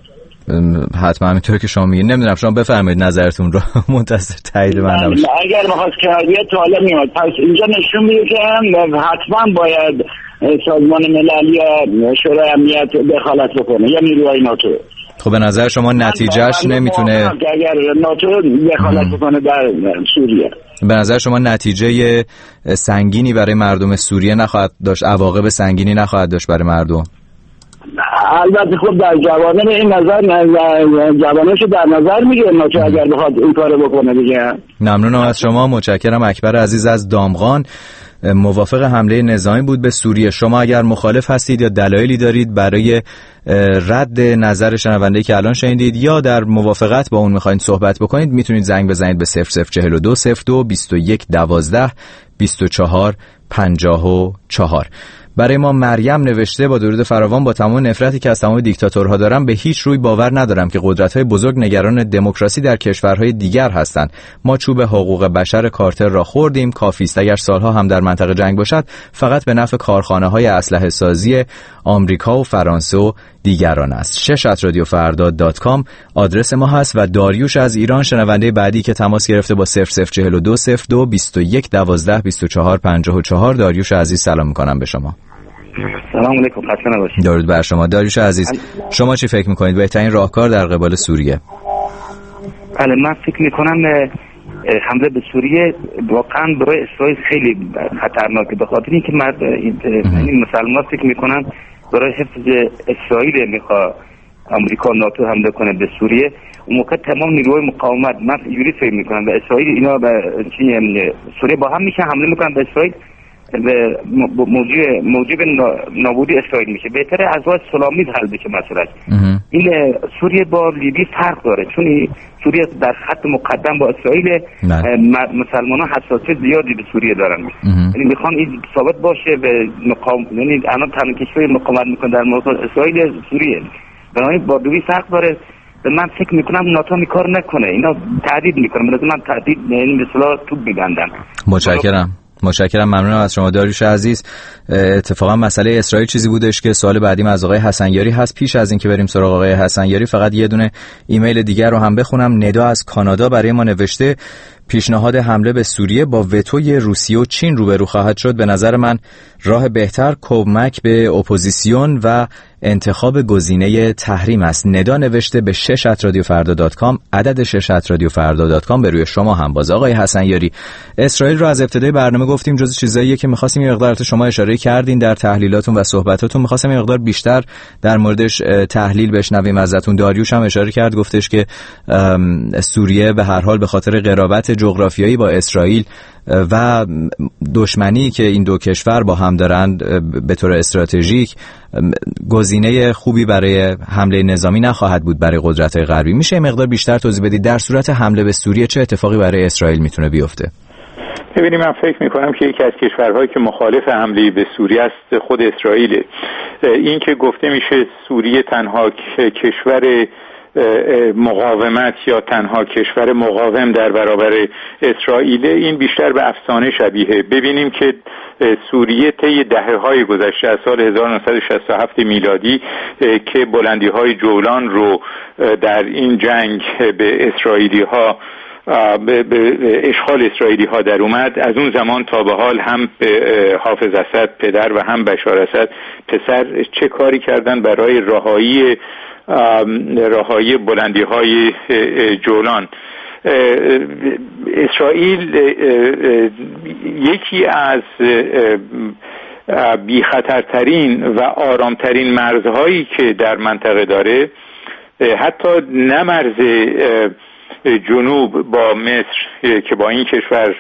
حتما همینطور که شما میگین. نمیدونم، شما بفرمایید نظرتون رو، منتظر تایید من نباشید. اگر میخواست کنار بیاد تا حالا میامد. پس اینجا نشون میده که حتما باید سازمان ملل یا شورای امنیت دخالت بکنه یا نیروهای ناتو. خب به نظر شما نتیجهش نمیتونه اگر ناتو دخالت بکنه در سوریه، به نظر شما نتیجه سنگینی برای مردم سوریه نخواهد داشت، عواقب سنگینی نخواهد داشت برای مردم؟ البته خب در جوانب این نظر جوانبشو در نظر میگه ناتو اگر بخواد این کارو بکنه دیگه. ممنونم از شما، متشکرم. اکبر عزیز از دامغان موافق حمله نظامی بود به سوریه. شما اگر مخالف هستید یا دلایلی دارید برای رد نظر شنونده‌ای که الان شنیدید یا در موافقت با اون میخواین صحبت بکنید، میتونید زنگ بزنید به صفر صفر چهل و دو صفر دو بیست و یک دوازده بیست و چهار پنجاه و چهار. برای ما مریم نوشته با درود فراوان، با تمام نفرتی که از تمام دیکتاتورها دارم به هیچ روی باور ندارم که قدرت‌های بزرگ نگران دموکراسی در کشورهای دیگر هستند. ما چوب حقوق بشر کارتر را خوردیم، کافی است اگر سالها هم در منطقه جنگ باشد فقط به نفع کارخانه‌های اسلحه سازی آمریکا و فرانسه و دیگران است. شش ات رادیو فردا دات کام آدرس ما هست و داریوش از ایران شنونده بعدی که تماس گرفته با صفر صفر چهل و دو صفر دو بیست و یک دوازده بیست و چهار پنجاه و چهار. داریوش عزیز سلام میکنم به شما. سلام علیکم، خسته نباشید. درود بر شما داریوش عزیز. شما چی فکر میکنید بهترین راهکار در قبال سوریه؟ بله من فکر میکنم حمله به سوریه واقعا برای اسرائیل خیلی خطرناکه، به خاطر اینکه مرد این مسلمان فکر میکنن برای حفظ اسرائیل میخواد آمریکا ناتو حمله کنه به سوریه. اون موقع تمام نیروهای مقاومت، من اینجوری فکر میکنم، به اسرائیل اینا به سوریه با هم میشن حمله میکنن به اسرائیل، به موجب موجب نابودی اسرائیل میشه. بهتره از راه صلح‌آمیز حل بشه مسئله. این سوریه با لیبی فرق داره، چون سوریه در خط مقدم با اسرائیل، مسلمان‌ها حساسیت زیادی به سوریه دارن، یعنی میخوان این ثابت باشه به مقاومت، یعنی الان تنها کشوری مقاومت میکنه در مورد اسرائیل سوریه. بنابراین با دوی فرق داره. من فکر میکنم ناتو می کار نکنه، اینا تهدید میکنن، مثلا من تهدید یعنی به اصطلاح توپ میبندن. متشکرم. متشکرم، ممنونم از شما داریوش عزیز. اتفاقا مسئله اسرائیل چیزی بودش که سوال بعدیم از آقای حسنیاری هست. پیش از اینکه بریم سراغ آقای حسنیاری فقط یه دونه ایمیل دیگر رو هم بخونم. ندا از کانادا برای ما نوشته پیشنهاد حمله به سوریه با وتوی روسیه و چین روبرو خواهد شد. به نظر من راه بهتر کمک به اپوزیسیون و انتخاب گزینه تحریم است. ندا نوشته به شش ات رادیو فردا دات کام، عدد شش ات رادیو فردا دات کام. به روی شما هم باز آقای حسنیاری. اسرائیل رو از ابتدای برنامه گفتیم جز چیزاییه که می‌خواستیم یه مقدار شما اشاره کردین در تحلیلاتون و صحبتاتون، می‌خواستم یه مقدار بیشتر در موردش تحلیل بشنویم ازتون. داریوش هم اشاره کرد، گفتش که سوریه به هر حال به خاطر قرابت جغرافیایی با اسرائیل و دشمنی که این دو کشور با هم دارند به طور استراتژیک گزینه خوبی برای حمله نظامی نخواهد بود برای قدرت‌های غربی. میشه مقدار بیشتر توضیح بدید در صورت حمله به سوریه چه اتفاقی برای اسرائیل میتونه بیفته؟ ببینیم، من فکر میکنم که یکی از کشورهایی که مخالف حمله به سوریه است خود اسرائیل. این که گفته میشه سوریه تنها کشور مقاومت یا تنها کشور مقاوم در برابر اسرائیل، این بیشتر به افسانه شبیه. ببینیم که سوریه طی دهه‌های گذشته از سال هزار و نهصد و شصت و هفت میلادی که بلندی‌های جولان رو در این جنگ به اسرائیلی‌ها به, به اشغال اسرائیلی ها در اومد، از اون زمان تا به حال هم حافظ اسد پدر و هم بشار اسد پسر چه کاری کردن برای رهایی رهایی بلندی های جولان. اسرائیل یکی از بی خطرترین و آرامترین مرزهایی که در منطقه داره، حتی نه مرز جنوب با مصر که با این کشور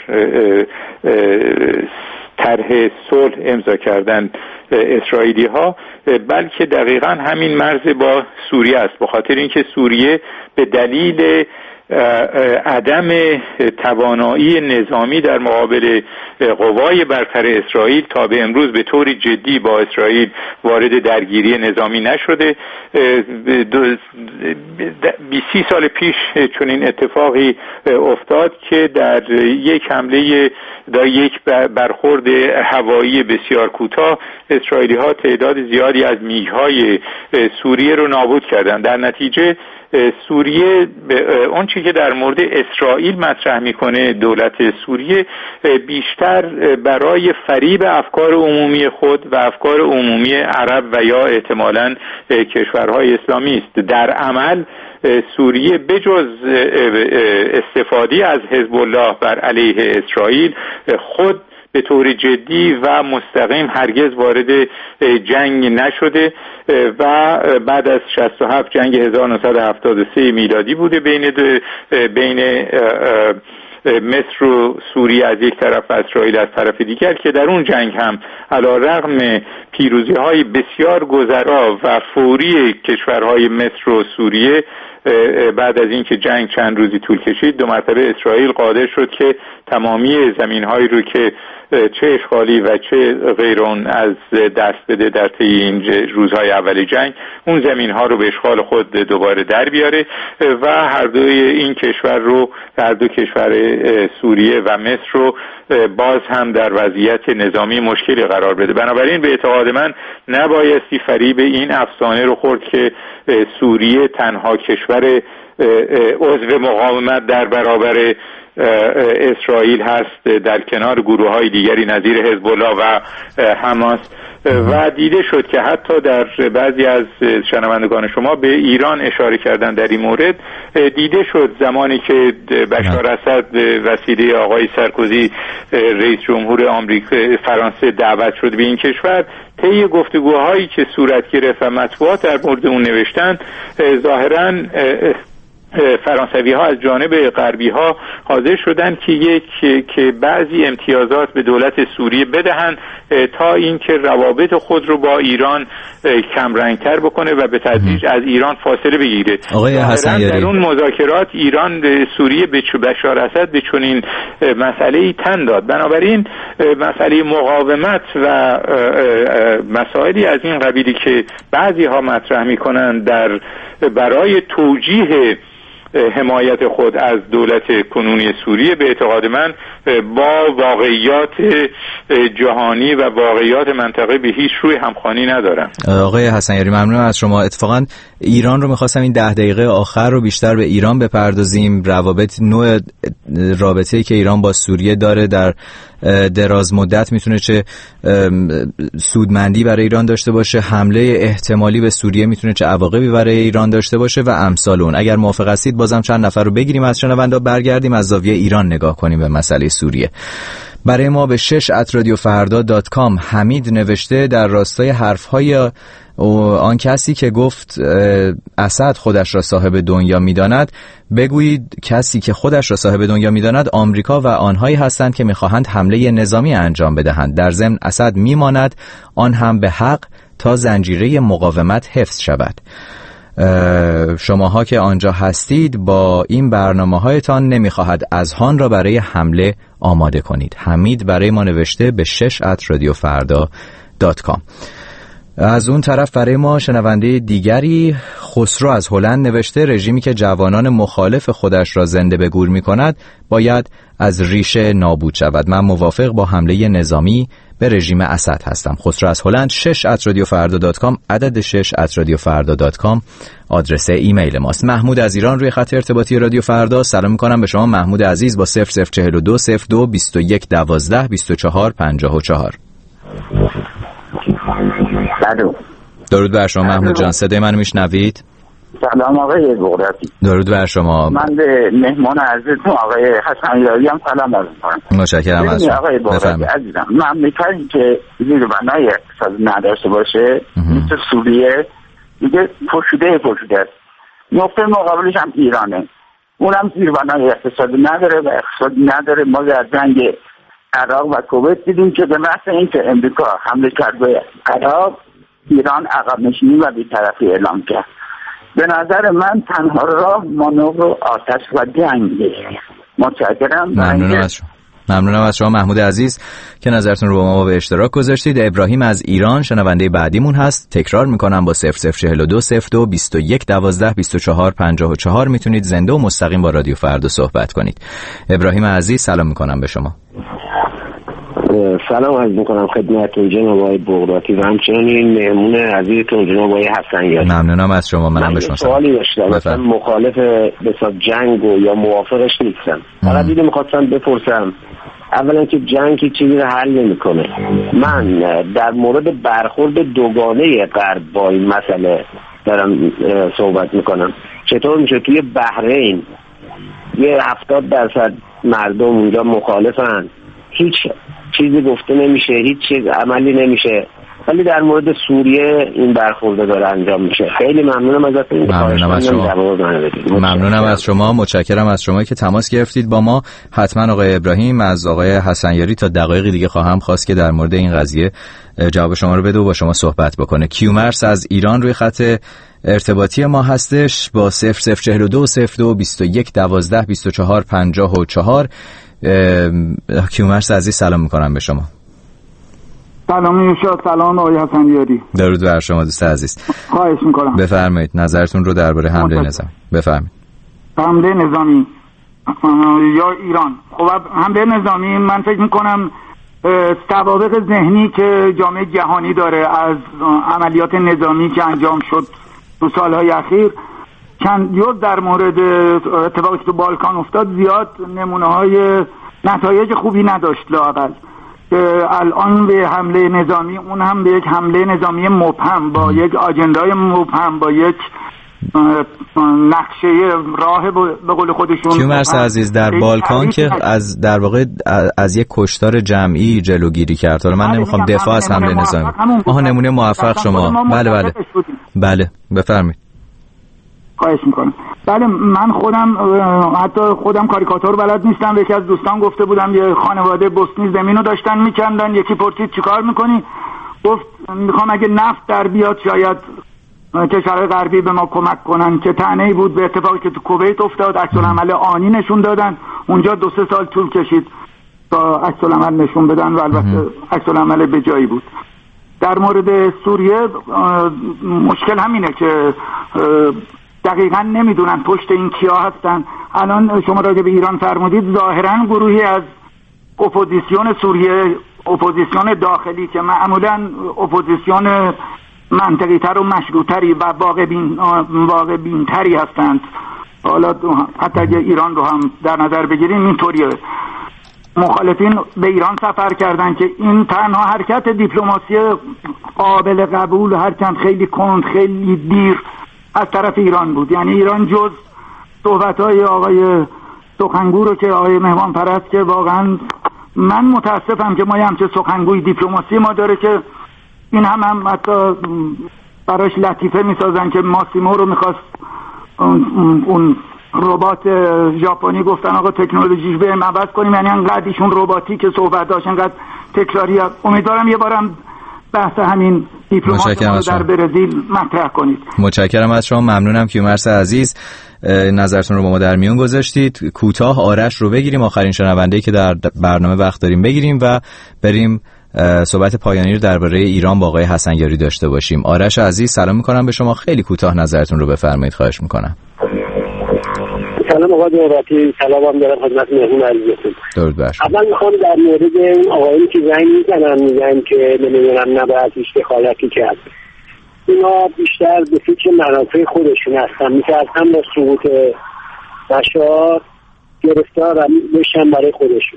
طرح صلح امضا کردن اسرائیلی ها، بلکه دقیقاً همین مرز با سوریه است، به خاطر اینکه سوریه به دلیل عدم توانایی نظامی در مقابل قوای برتر اسرائیل تا به امروز به طور جدی با اسرائیل وارد درگیری نظامی نشده. بیست سال پیش چنین اتفاقی افتاد که در یک حمله در یک برخورد هوایی بسیار کوتاه اسرائیلی ها تعداد زیادی از میگ‌های سوریه رو نابود کردند. در نتیجه سوریه اون چیزی که در مورد اسرائیل مطرح میکنه دولت سوریه بیشتر برای فریب افکار عمومی خود و افکار عمومی عرب و یا احتمالاً کشورهای اسلامی است. در عمل سوریه بجز استفاده از حزب الله بر علیه اسرائیل خود به طور جدی و مستقیم هرگز وارد جنگ نشده و بعد از شصت و هفت جنگ هزار و نهصد و هفتاد و سه میلادی بوده بین بین مصر و سوریه از یک طرف و اسرائیل از طرف دیگر، که در اون جنگ هم علیرغم پیروزی‌های بسیار گذرا و فوری کشورهای مصر و سوریه، بعد از اینکه جنگ چند روزی طول کشید دو مرتبه اسرائیل قادر شد که تمامی زمین‌هایی رو که چه اشغالی و چه غیر اون از دست بده در طی این روزهای اول جنگ، اون زمین‌ها رو به اشغال خود دوباره در بیاره و هر دوی این کشور رو، هر دو کشور سوریه و مصر رو باز هم در وضعیت نظامی مشکلی قرار بده. بنابراین به اعتقاد من نبایستی فریب این افسانه رو خورد که سوریه تنها کشور عضو مقاومت در برابر اسرائیل هست در کنار گروه‌های دیگری نظیر حزب الله و حماس. و دیده شد که حتی در بعضی از شنوندگان شما به ایران اشاره کردن در این مورد، دیده شد زمانی که بشار اسد وسیله آقای سارکوزی رئیس جمهور آمریکا فرانسه دعوت شد به این کشور، طی گفتگوهایی که صورت گرفت و مطبوعات در مورد اون نوشتن، ظاهراً فرانسوی ها از جانب غربی ها حاضر شدند که یک که بعضی امتیازات به دولت سوریه بدهند تا اینکه روابط خود رو با ایران کم رنگتر بکنه و به تدریج از ایران فاصله بگیره. آقای حسنیاری، در اون مذاکرات ایران به سوریه به بشار اسد به چنین مسئله‌ای تن داد. بنابراین مسئله مقاومت و مسائلی از این قبیلی که بعضی ها مطرح میکنند در برای توجیه حمایت خود از دولت کنونی سوریه، به اعتقاد من با واقعیات جهانی و واقعیات منطقه به هیچ روی همخوانی ندارن. آقای حسنیاری ممنون از شما. اتفاقا ایران رو میخواستم این ده دقیقه آخر رو بیشتر به ایران بپردازیم. روابط، نوع رابطه‌ای که ایران با سوریه داره در دراز مدت میتونه چه سودمندی برای ایران داشته باشه، حمله احتمالی به سوریه میتونه چه عواقبی برای ایران داشته باشه و امثال اون. اگر موافق هستید بازم چند نفر رو بگیریم از شنوندا، برگردیم از زاویه ایران نگاه کنیم به مسئله سوریه. برای ما به شش ات رادیو فردا دات کام حمید نوشته در راستای حرفهای آن کسی که گفت اسد خودش را صاحب دنیا می‌داند، بگویید کسی که خودش را صاحب دنیا می‌داند آمریکا و آنهایی هستند که می‌خواهند حمله نظامی انجام بدهند. در ضمن اسد می‌ماند، آن هم به حق، تا زنجیره مقاومت حفظ شود. شماها که آنجا هستید با این برنامه هایتان نمیخواهد اذهان را برای حمله آماده کنید. حمید برای ما نوشته به شش ات رادیو فردا دات کام. از اون طرف برای ما شنونده دیگری خسرو از هلند نوشته رژیمی که جوانان مخالف خودش را زنده به گور می کند باید از ریشه نابود شود. من موافق با حمله نظامی به رژیم اسد هستم. خسرو از هلند. شش ات رادیو فردا دات کام، عدد شش ات رادیو فردا دات کام آدرس ایمیل ماست. محمود از ایران روی خط ارتباطی رادیو فردا. سلام میکنم به شما محمود عزیز با صفر صفر چهل و دو صفر دو بیست و یک دوازده بیست و چهار پنجاه و چهار. سلام. درود بر شما محمود جان، صدای منو میشنوید؟ سلام آقای بغراتی. درود بر شما. من به مهمان عزیزتون آقای حسن یاری هم سلام عرض می‌کنم. متشکرم از شما. آقای بغراتی عزیزم، مملکتی که زیربنای اقتصادی نداشته باشه مثل سوریه دیگه پشوده پشوده است. نقطه مقابلش هم ایرانه، اونم زیربنای اقتصادی نداره و اقتصادی نداره. ما در جنگ عراق و کویت دیدیم که به محض اینکه امریکا حمله کرد به عراق، ایران عقب نشینی و بی‌طرفی اعلام کرد. به نظر من تنها راه مانور آتش و جنگه. متشکرم. ممنونم از شما. ممنونم از شما محمود عزیز که نظرتون رو با ما به اشتراک گذاشتید. ابراهیم از ایران شنونده بعدیمون هست. تکرار میکنم با صفر صفر چهل و دو صفر دو بیست و یک دوازده بیست و چهار پنجاه و چهار میتونید زنده و مستقیم با رادیو فردا صحبت کنید. ابراهیم عزیز سلام میکنم به شما. سلام عرض میکنم خدمتتون جناب آقای بغراتی و همچنین مهمون عزیزتون جناب آقای حسن یاری. ممنونم از شما. منم به شما سوالی داشتم. مثلا مخالف بسیار جنگ و یا موافقش نیستم، فقط دیگه میخواستم بپرسم اولا که جنگ چیزی رو حل نمیکنه. من در مورد برخورد دوگانه غرب با این مسئله دارم صحبت میکنم. چطور میشه توی بحرین یه هفتاد درصد مردم اونجا مخالفن، هیچ چیزی گفته نمیشه، هیچ چیز عملی نمیشه، ولی در مورد سوریه این برخورد داره انجام میشه. خیلی ممنونم ازتون. ممنونم از شما. ممنونم از شما. متشکرم از شما که تماس گرفتید با ما. حتما آقای ابراهیم از آقای حسن یاری تا دقایقی دیگه خواهم خواست که در مورد این قضیه جواب شما رو بده و با شما صحبت بکنه. کیومرس از ایران روی خط ارتباطی ما هستش با صفر صفر چهل و دو صفر دو بیست و یک دوازده بیست و چهار پنجاه و چهار. کیومرس عزیز سلام میکنم به شما. سلام میشا. سلام آقای حسن یاری. درود بر شما دوست عزیز. خواهش میکنم. بفرمایید نظرتون رو درباره حمله نظامی. بفرمایید. حمله نظامی یا ایران. خب حمله نظامی من فکر میکنم سوابق ذهنی که جامعه جهانی داره از عملیات نظامی که انجام شد تو سالهای اخیر، چند جز در مورد اتفاقی که تو بالکان افتاد زیاد نمونه های نتایج خوبی نداشت. لااقل الان به حمله نظامی، اون هم به یک حمله نظامی مبهم با یک آجندای مبهم، با یک نقشه راه به قول خودشون. کیومرس عزیز در بالکان که از در واقع از یک کشتار جمعی جلوگیری کرد. حالا من نمیخوام دفاع از حمله نظامی. آها نمونه موفق شما. بله بله بله بفرمایید. خواهش میکنم. بله من خودم حتی خودم کاریکاتور بلد نیستم. یکی از دوستان گفته بودم یه خانواده بوسنی زمینو داشتن میکندن، یکی پرسید چیکار میکنی؟ گفت میخوام اگه نفت در بیاد شاید کشورهای غربی به ما کمک کنن، که طعنه‌ای بود به اتفاقی که تو کویت افتاد. عکس‌العمل آنی نشون دادن، اونجا دو سه سال طول کشید تا عکس‌العمل نشون بدن و البته عکس‌العمل به جایی بود. در مورد سوریه مشکل همینه که دقیقاً نمیدونن پشت این کیا هستن. الان شما راجع به ایران فرمودید، ظاهراً گروهی از اپوزیسیون سوریه، اپوزیسیون داخلی که معمولاً اپوزیسیون منطقی تر و مشروطری و واقع بین واقع بینتری هستند. حالا حتی اگه ایران رو هم در نظر بگیریم اینطوریه. مخالفین به ایران سفر کردن که این تنها حرکت دیپلماسی قابل قبول، هرچند خیلی کند خیلی دیر، از طرف ایران بود. یعنی ایران جز صحبت‌های آقای سخنگو رو که آقای مهمان پرست که واقعا من متاسفم که ما یه همچه سخنگوی دیپلماسی ما داره که این هم هم حتی براش لطیفه میسازن که ماسیمو رو میخواست اون, اون ربات ژاپنی گفتن آقا تکنولوژیش بریم عوض کنیم، یعنی انقدر ایشون رباتی که صحبت داشت انقدر تکراری. امیدوارم یه بارم بحث همین دیپلمات رو در برزیل مطرح کنید. متشکرم از شما، ممنونم کیومرث عزیز نظرتون رو با ما در میون گذاشتید. کوتاه آرش رو بگیریم، آخرین شنونده‌ای که در برنامه وقت داریم بگیریم و بریم صحبت پایانی رو درباره ایران با آقای حسنیاری داشته باشیم. آرش عزیز سلام میکنم به شما، خیلی کوتاه نظرتون رو بفرمایید خواهش میکنم. سلام آقای دولتی، سلام دارم خدمت مهمون عزیزتون. درود بر شما. اول میخوام در مورد اون آقایونی که زنگ میزنن میگن که نمیدونم نباید هیچ دخالتی کرد، اینا بیشتر به فکر منافع خودشون هستن، میترسن با سقوط بشار گرفتار بشن برای خودشون.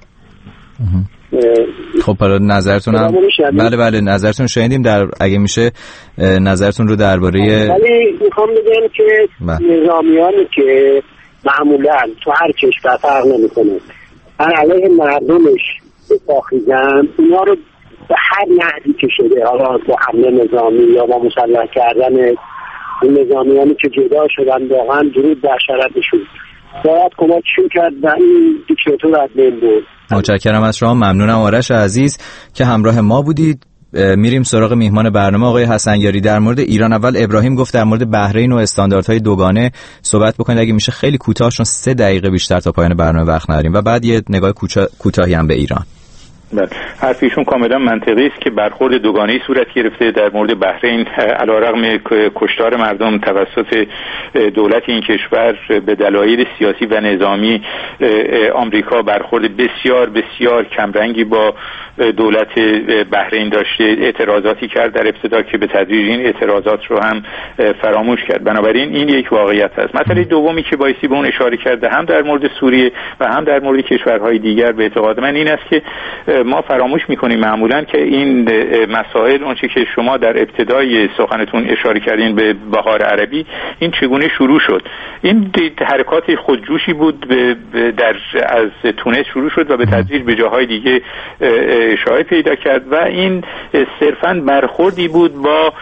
خب حالا نظرتون هم بله بله نظرتون شنیدیم، در اگه میشه نظرتون رو درباره ولی میخوام بگم که نظامیانی که معمولا تو هر کشور فرق نمیکنه هر علیه مردمش بپاخیزن، اونا رو به هر نحوی که شده، حالا با حمله نظامی یا با مسلح کردن این نظامیانی که جدا شدن، واقعا درود بر شرفشون، باید کمکشون کرد و این دیکتاتور از بین برد. متشکرم از شما، ممنونم آرش عزیز که همراه ما بودید. میریم سراغ میهمان برنامه آقای حسنیاری. در مورد ایران اول ابراهیم گفت در مورد بحرین و استانداردهای دوگانه صحبت بکنید، اگه میشه خیلی کوتاه، چون سه دقیقه بیشتر تا پایان برنامه وقت نداریم، و بعد یه نگاه کوتاهی هم به ایران. بله، حرفیشون کاملا منطقی است که برخورد دوگانه‌ای صورت گرفته در مورد بحرین. علیرغم کشتار مردم توسط دولت این کشور به دلایل سیاسی و نظامی، آمریکا برخورد بسیار بسیار کمرنگی با دولت بحرین داشته، اعتراضاتی کرد در ابتدا که به تدریج این اعتراضات رو هم فراموش کرد. بنابراین این یک واقعیت است. مسئله دومی که بایستی به اون اشاره کرده، هم در مورد سوریه و هم در مورد کشورهای دیگر، به اعتقاد من این است که ما فراموش میکنیم معمولا که این مسائل، اونچه که شما در ابتدای سخنتون اشاره کردین به بهار عربی، این چگونه شروع شد. این حرکات خودجوشی بود در از تونس شروع شد و به تدریج به جاهای دیگه شایع پیدا کرد و این صرفاً برخوردی بود با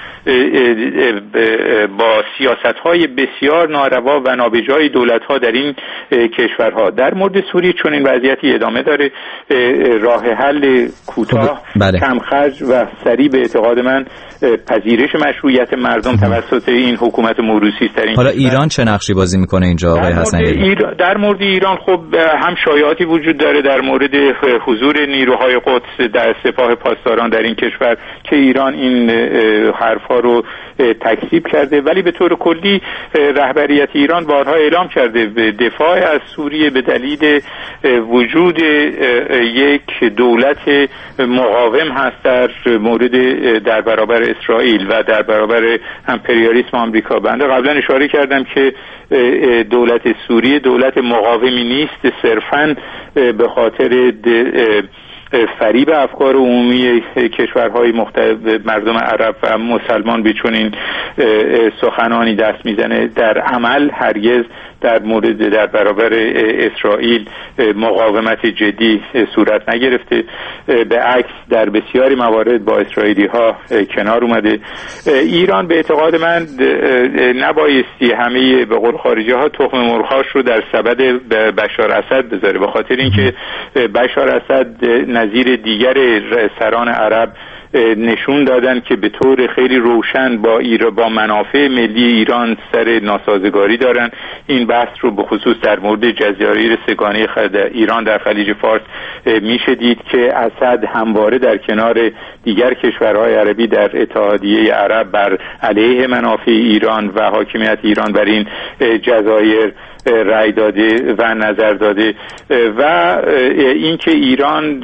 با سیاست‌های بسیار ناروا و نابجای دولت‌ها در این کشورها. در مورد سوریه چون این وضعیتی ادامه داره، راه حل کوتاه، بله. کم خرج و سریع به اعتقاد من پذیرش مشروعیت مردم توسط این حکومت موروثی است. در این حالا ایران چه نقشی بازی میکنه اینجا آقای حسنیاری؟ ایر... در مورد ایران خب هم شایعاتی وجود داره در مورد حضور نیروهای قدس در سپاه پاسداران در این کشور که ایران این حرفا رو تکذیب کرده، ولی به طور کلی رهبریت ایران بارها اعلام کرده به دفاع از سوریه به دلیل وجود یک دولت مقاوم هست در مورد در برابر اسرائیل و در برابر امپریالیسم آمریکا. بنده قبلا اشاره کردم که دولت سوریه دولت مقاومی نیست، صرفاً به خاطر فریب افکار عمومی کشورهای مختلف مردم عرب و مسلمان به چنین سخنانی دست میزنه. در عمل هرگز در مورد در برابر اسرائیل مقاومت جدی صورت نگرفته، به عکس در بسیاری موارد با اسرائیلی ها کنار اومده. ایران به اعتقاد من نبایستی همه به قول خارجی ها تخم مرغ‌هاش رو در سبد بشار اسد بذاره، به خاطر اینکه بشار اسد نظیر دیگر سران عرب نشون دادن که به طور خیلی روشن با ایران با منافع ملی ایران سر ناسازگاری دارن. این بحث رو به خصوص در مورد جزایر سگانه ایران در خلیج فارس میشه دید که اسد همواره در کنار دیگر کشورهای عربی در اتحادیه عرب بر علیه منافع ایران و حاکمیت ایران بر این جزایر رأی داده و نظر داده و اینکه ایران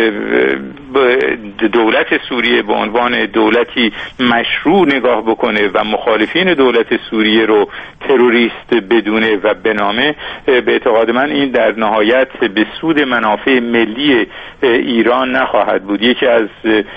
دولت سوریه به عنوان دولتی مشروع نگاه بکنه و مخالفین دولت سوریه رو تروریست بدونه و بنامه، به اعتقاد من این در نهایت به سود منافع ملی ایران نخواهد بود. یکی از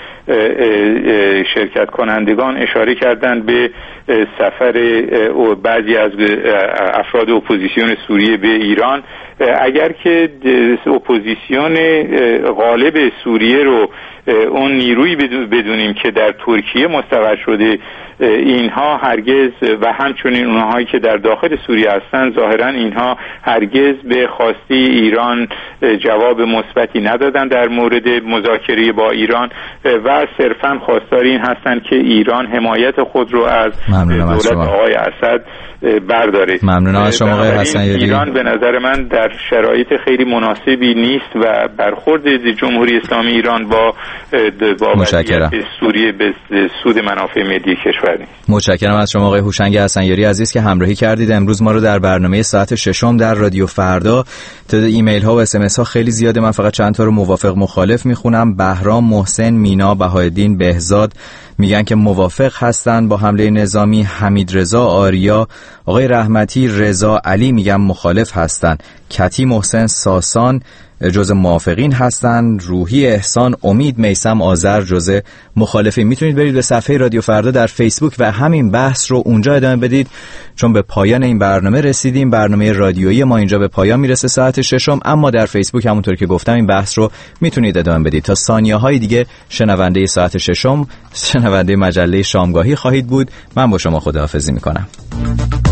شرکت کنندگان اشاره کردند به سفر بعضی از افراد اپوزیسیون سوریه به ایران. اگر که اپوزیسیون غالب سوریه رو اون نیروی بدونیم که در ترکیه مستقر شده، اینها هرگز و همچنین اونهایی که در داخل سوریه هستن ظاهرا اینها هرگز به خواسته ایران جواب مثبتی ندادن در مورد مذاکره با ایران و صرفا خواستار این هستند که ایران حمایت خود رو از دولت آقای اسد برداره. ممنونم از شما آقای حسنیاری. ایران به نظر من در شرایط خیلی مناسبی نیست و برخورد جمهوری اسلامی ایران با با متشکرم سوریه به سود منافع ملی کشور نیست. متشکرم از شما آقای هوشنگ حسنیاری عزیز که همراهی کردید. امروز ما رو در برنامه ساعت ششم در رادیو فردا. تعداد ایمیل ها و اس ام اس ها خیلی زیاده، من فقط چند تا رو موافق مخالف میخونم. بهرام، محسن، مینا، بهاءالدین، بهزاد میگن که موافق هستن با حمله نظامی. حمید رضا، آریا، آقای رحمتی، رضا، علی میگن مخالف هستن. کتی، محسن، ساسان جز موافقین هستن. روحی، احسان، امید، میثم، آذر جز مخالفین. میتونید برید به صفحه رادیو فردا در فیسبوک و همین بحث رو اونجا ادامه بدید، چون به پایان این برنامه رسیدیم. برنامه رادیویی ما اینجا به پایان میرسه ساعت ششم، اما در فیسبوک همونطور که گفتم این بحث رو میتونید ادامه بدید. تا ثانیه های دیگه شنونده ساعت ششم، شنونده مجله شامگاهی خواهید بود. من با شما خداحافظی میکنم.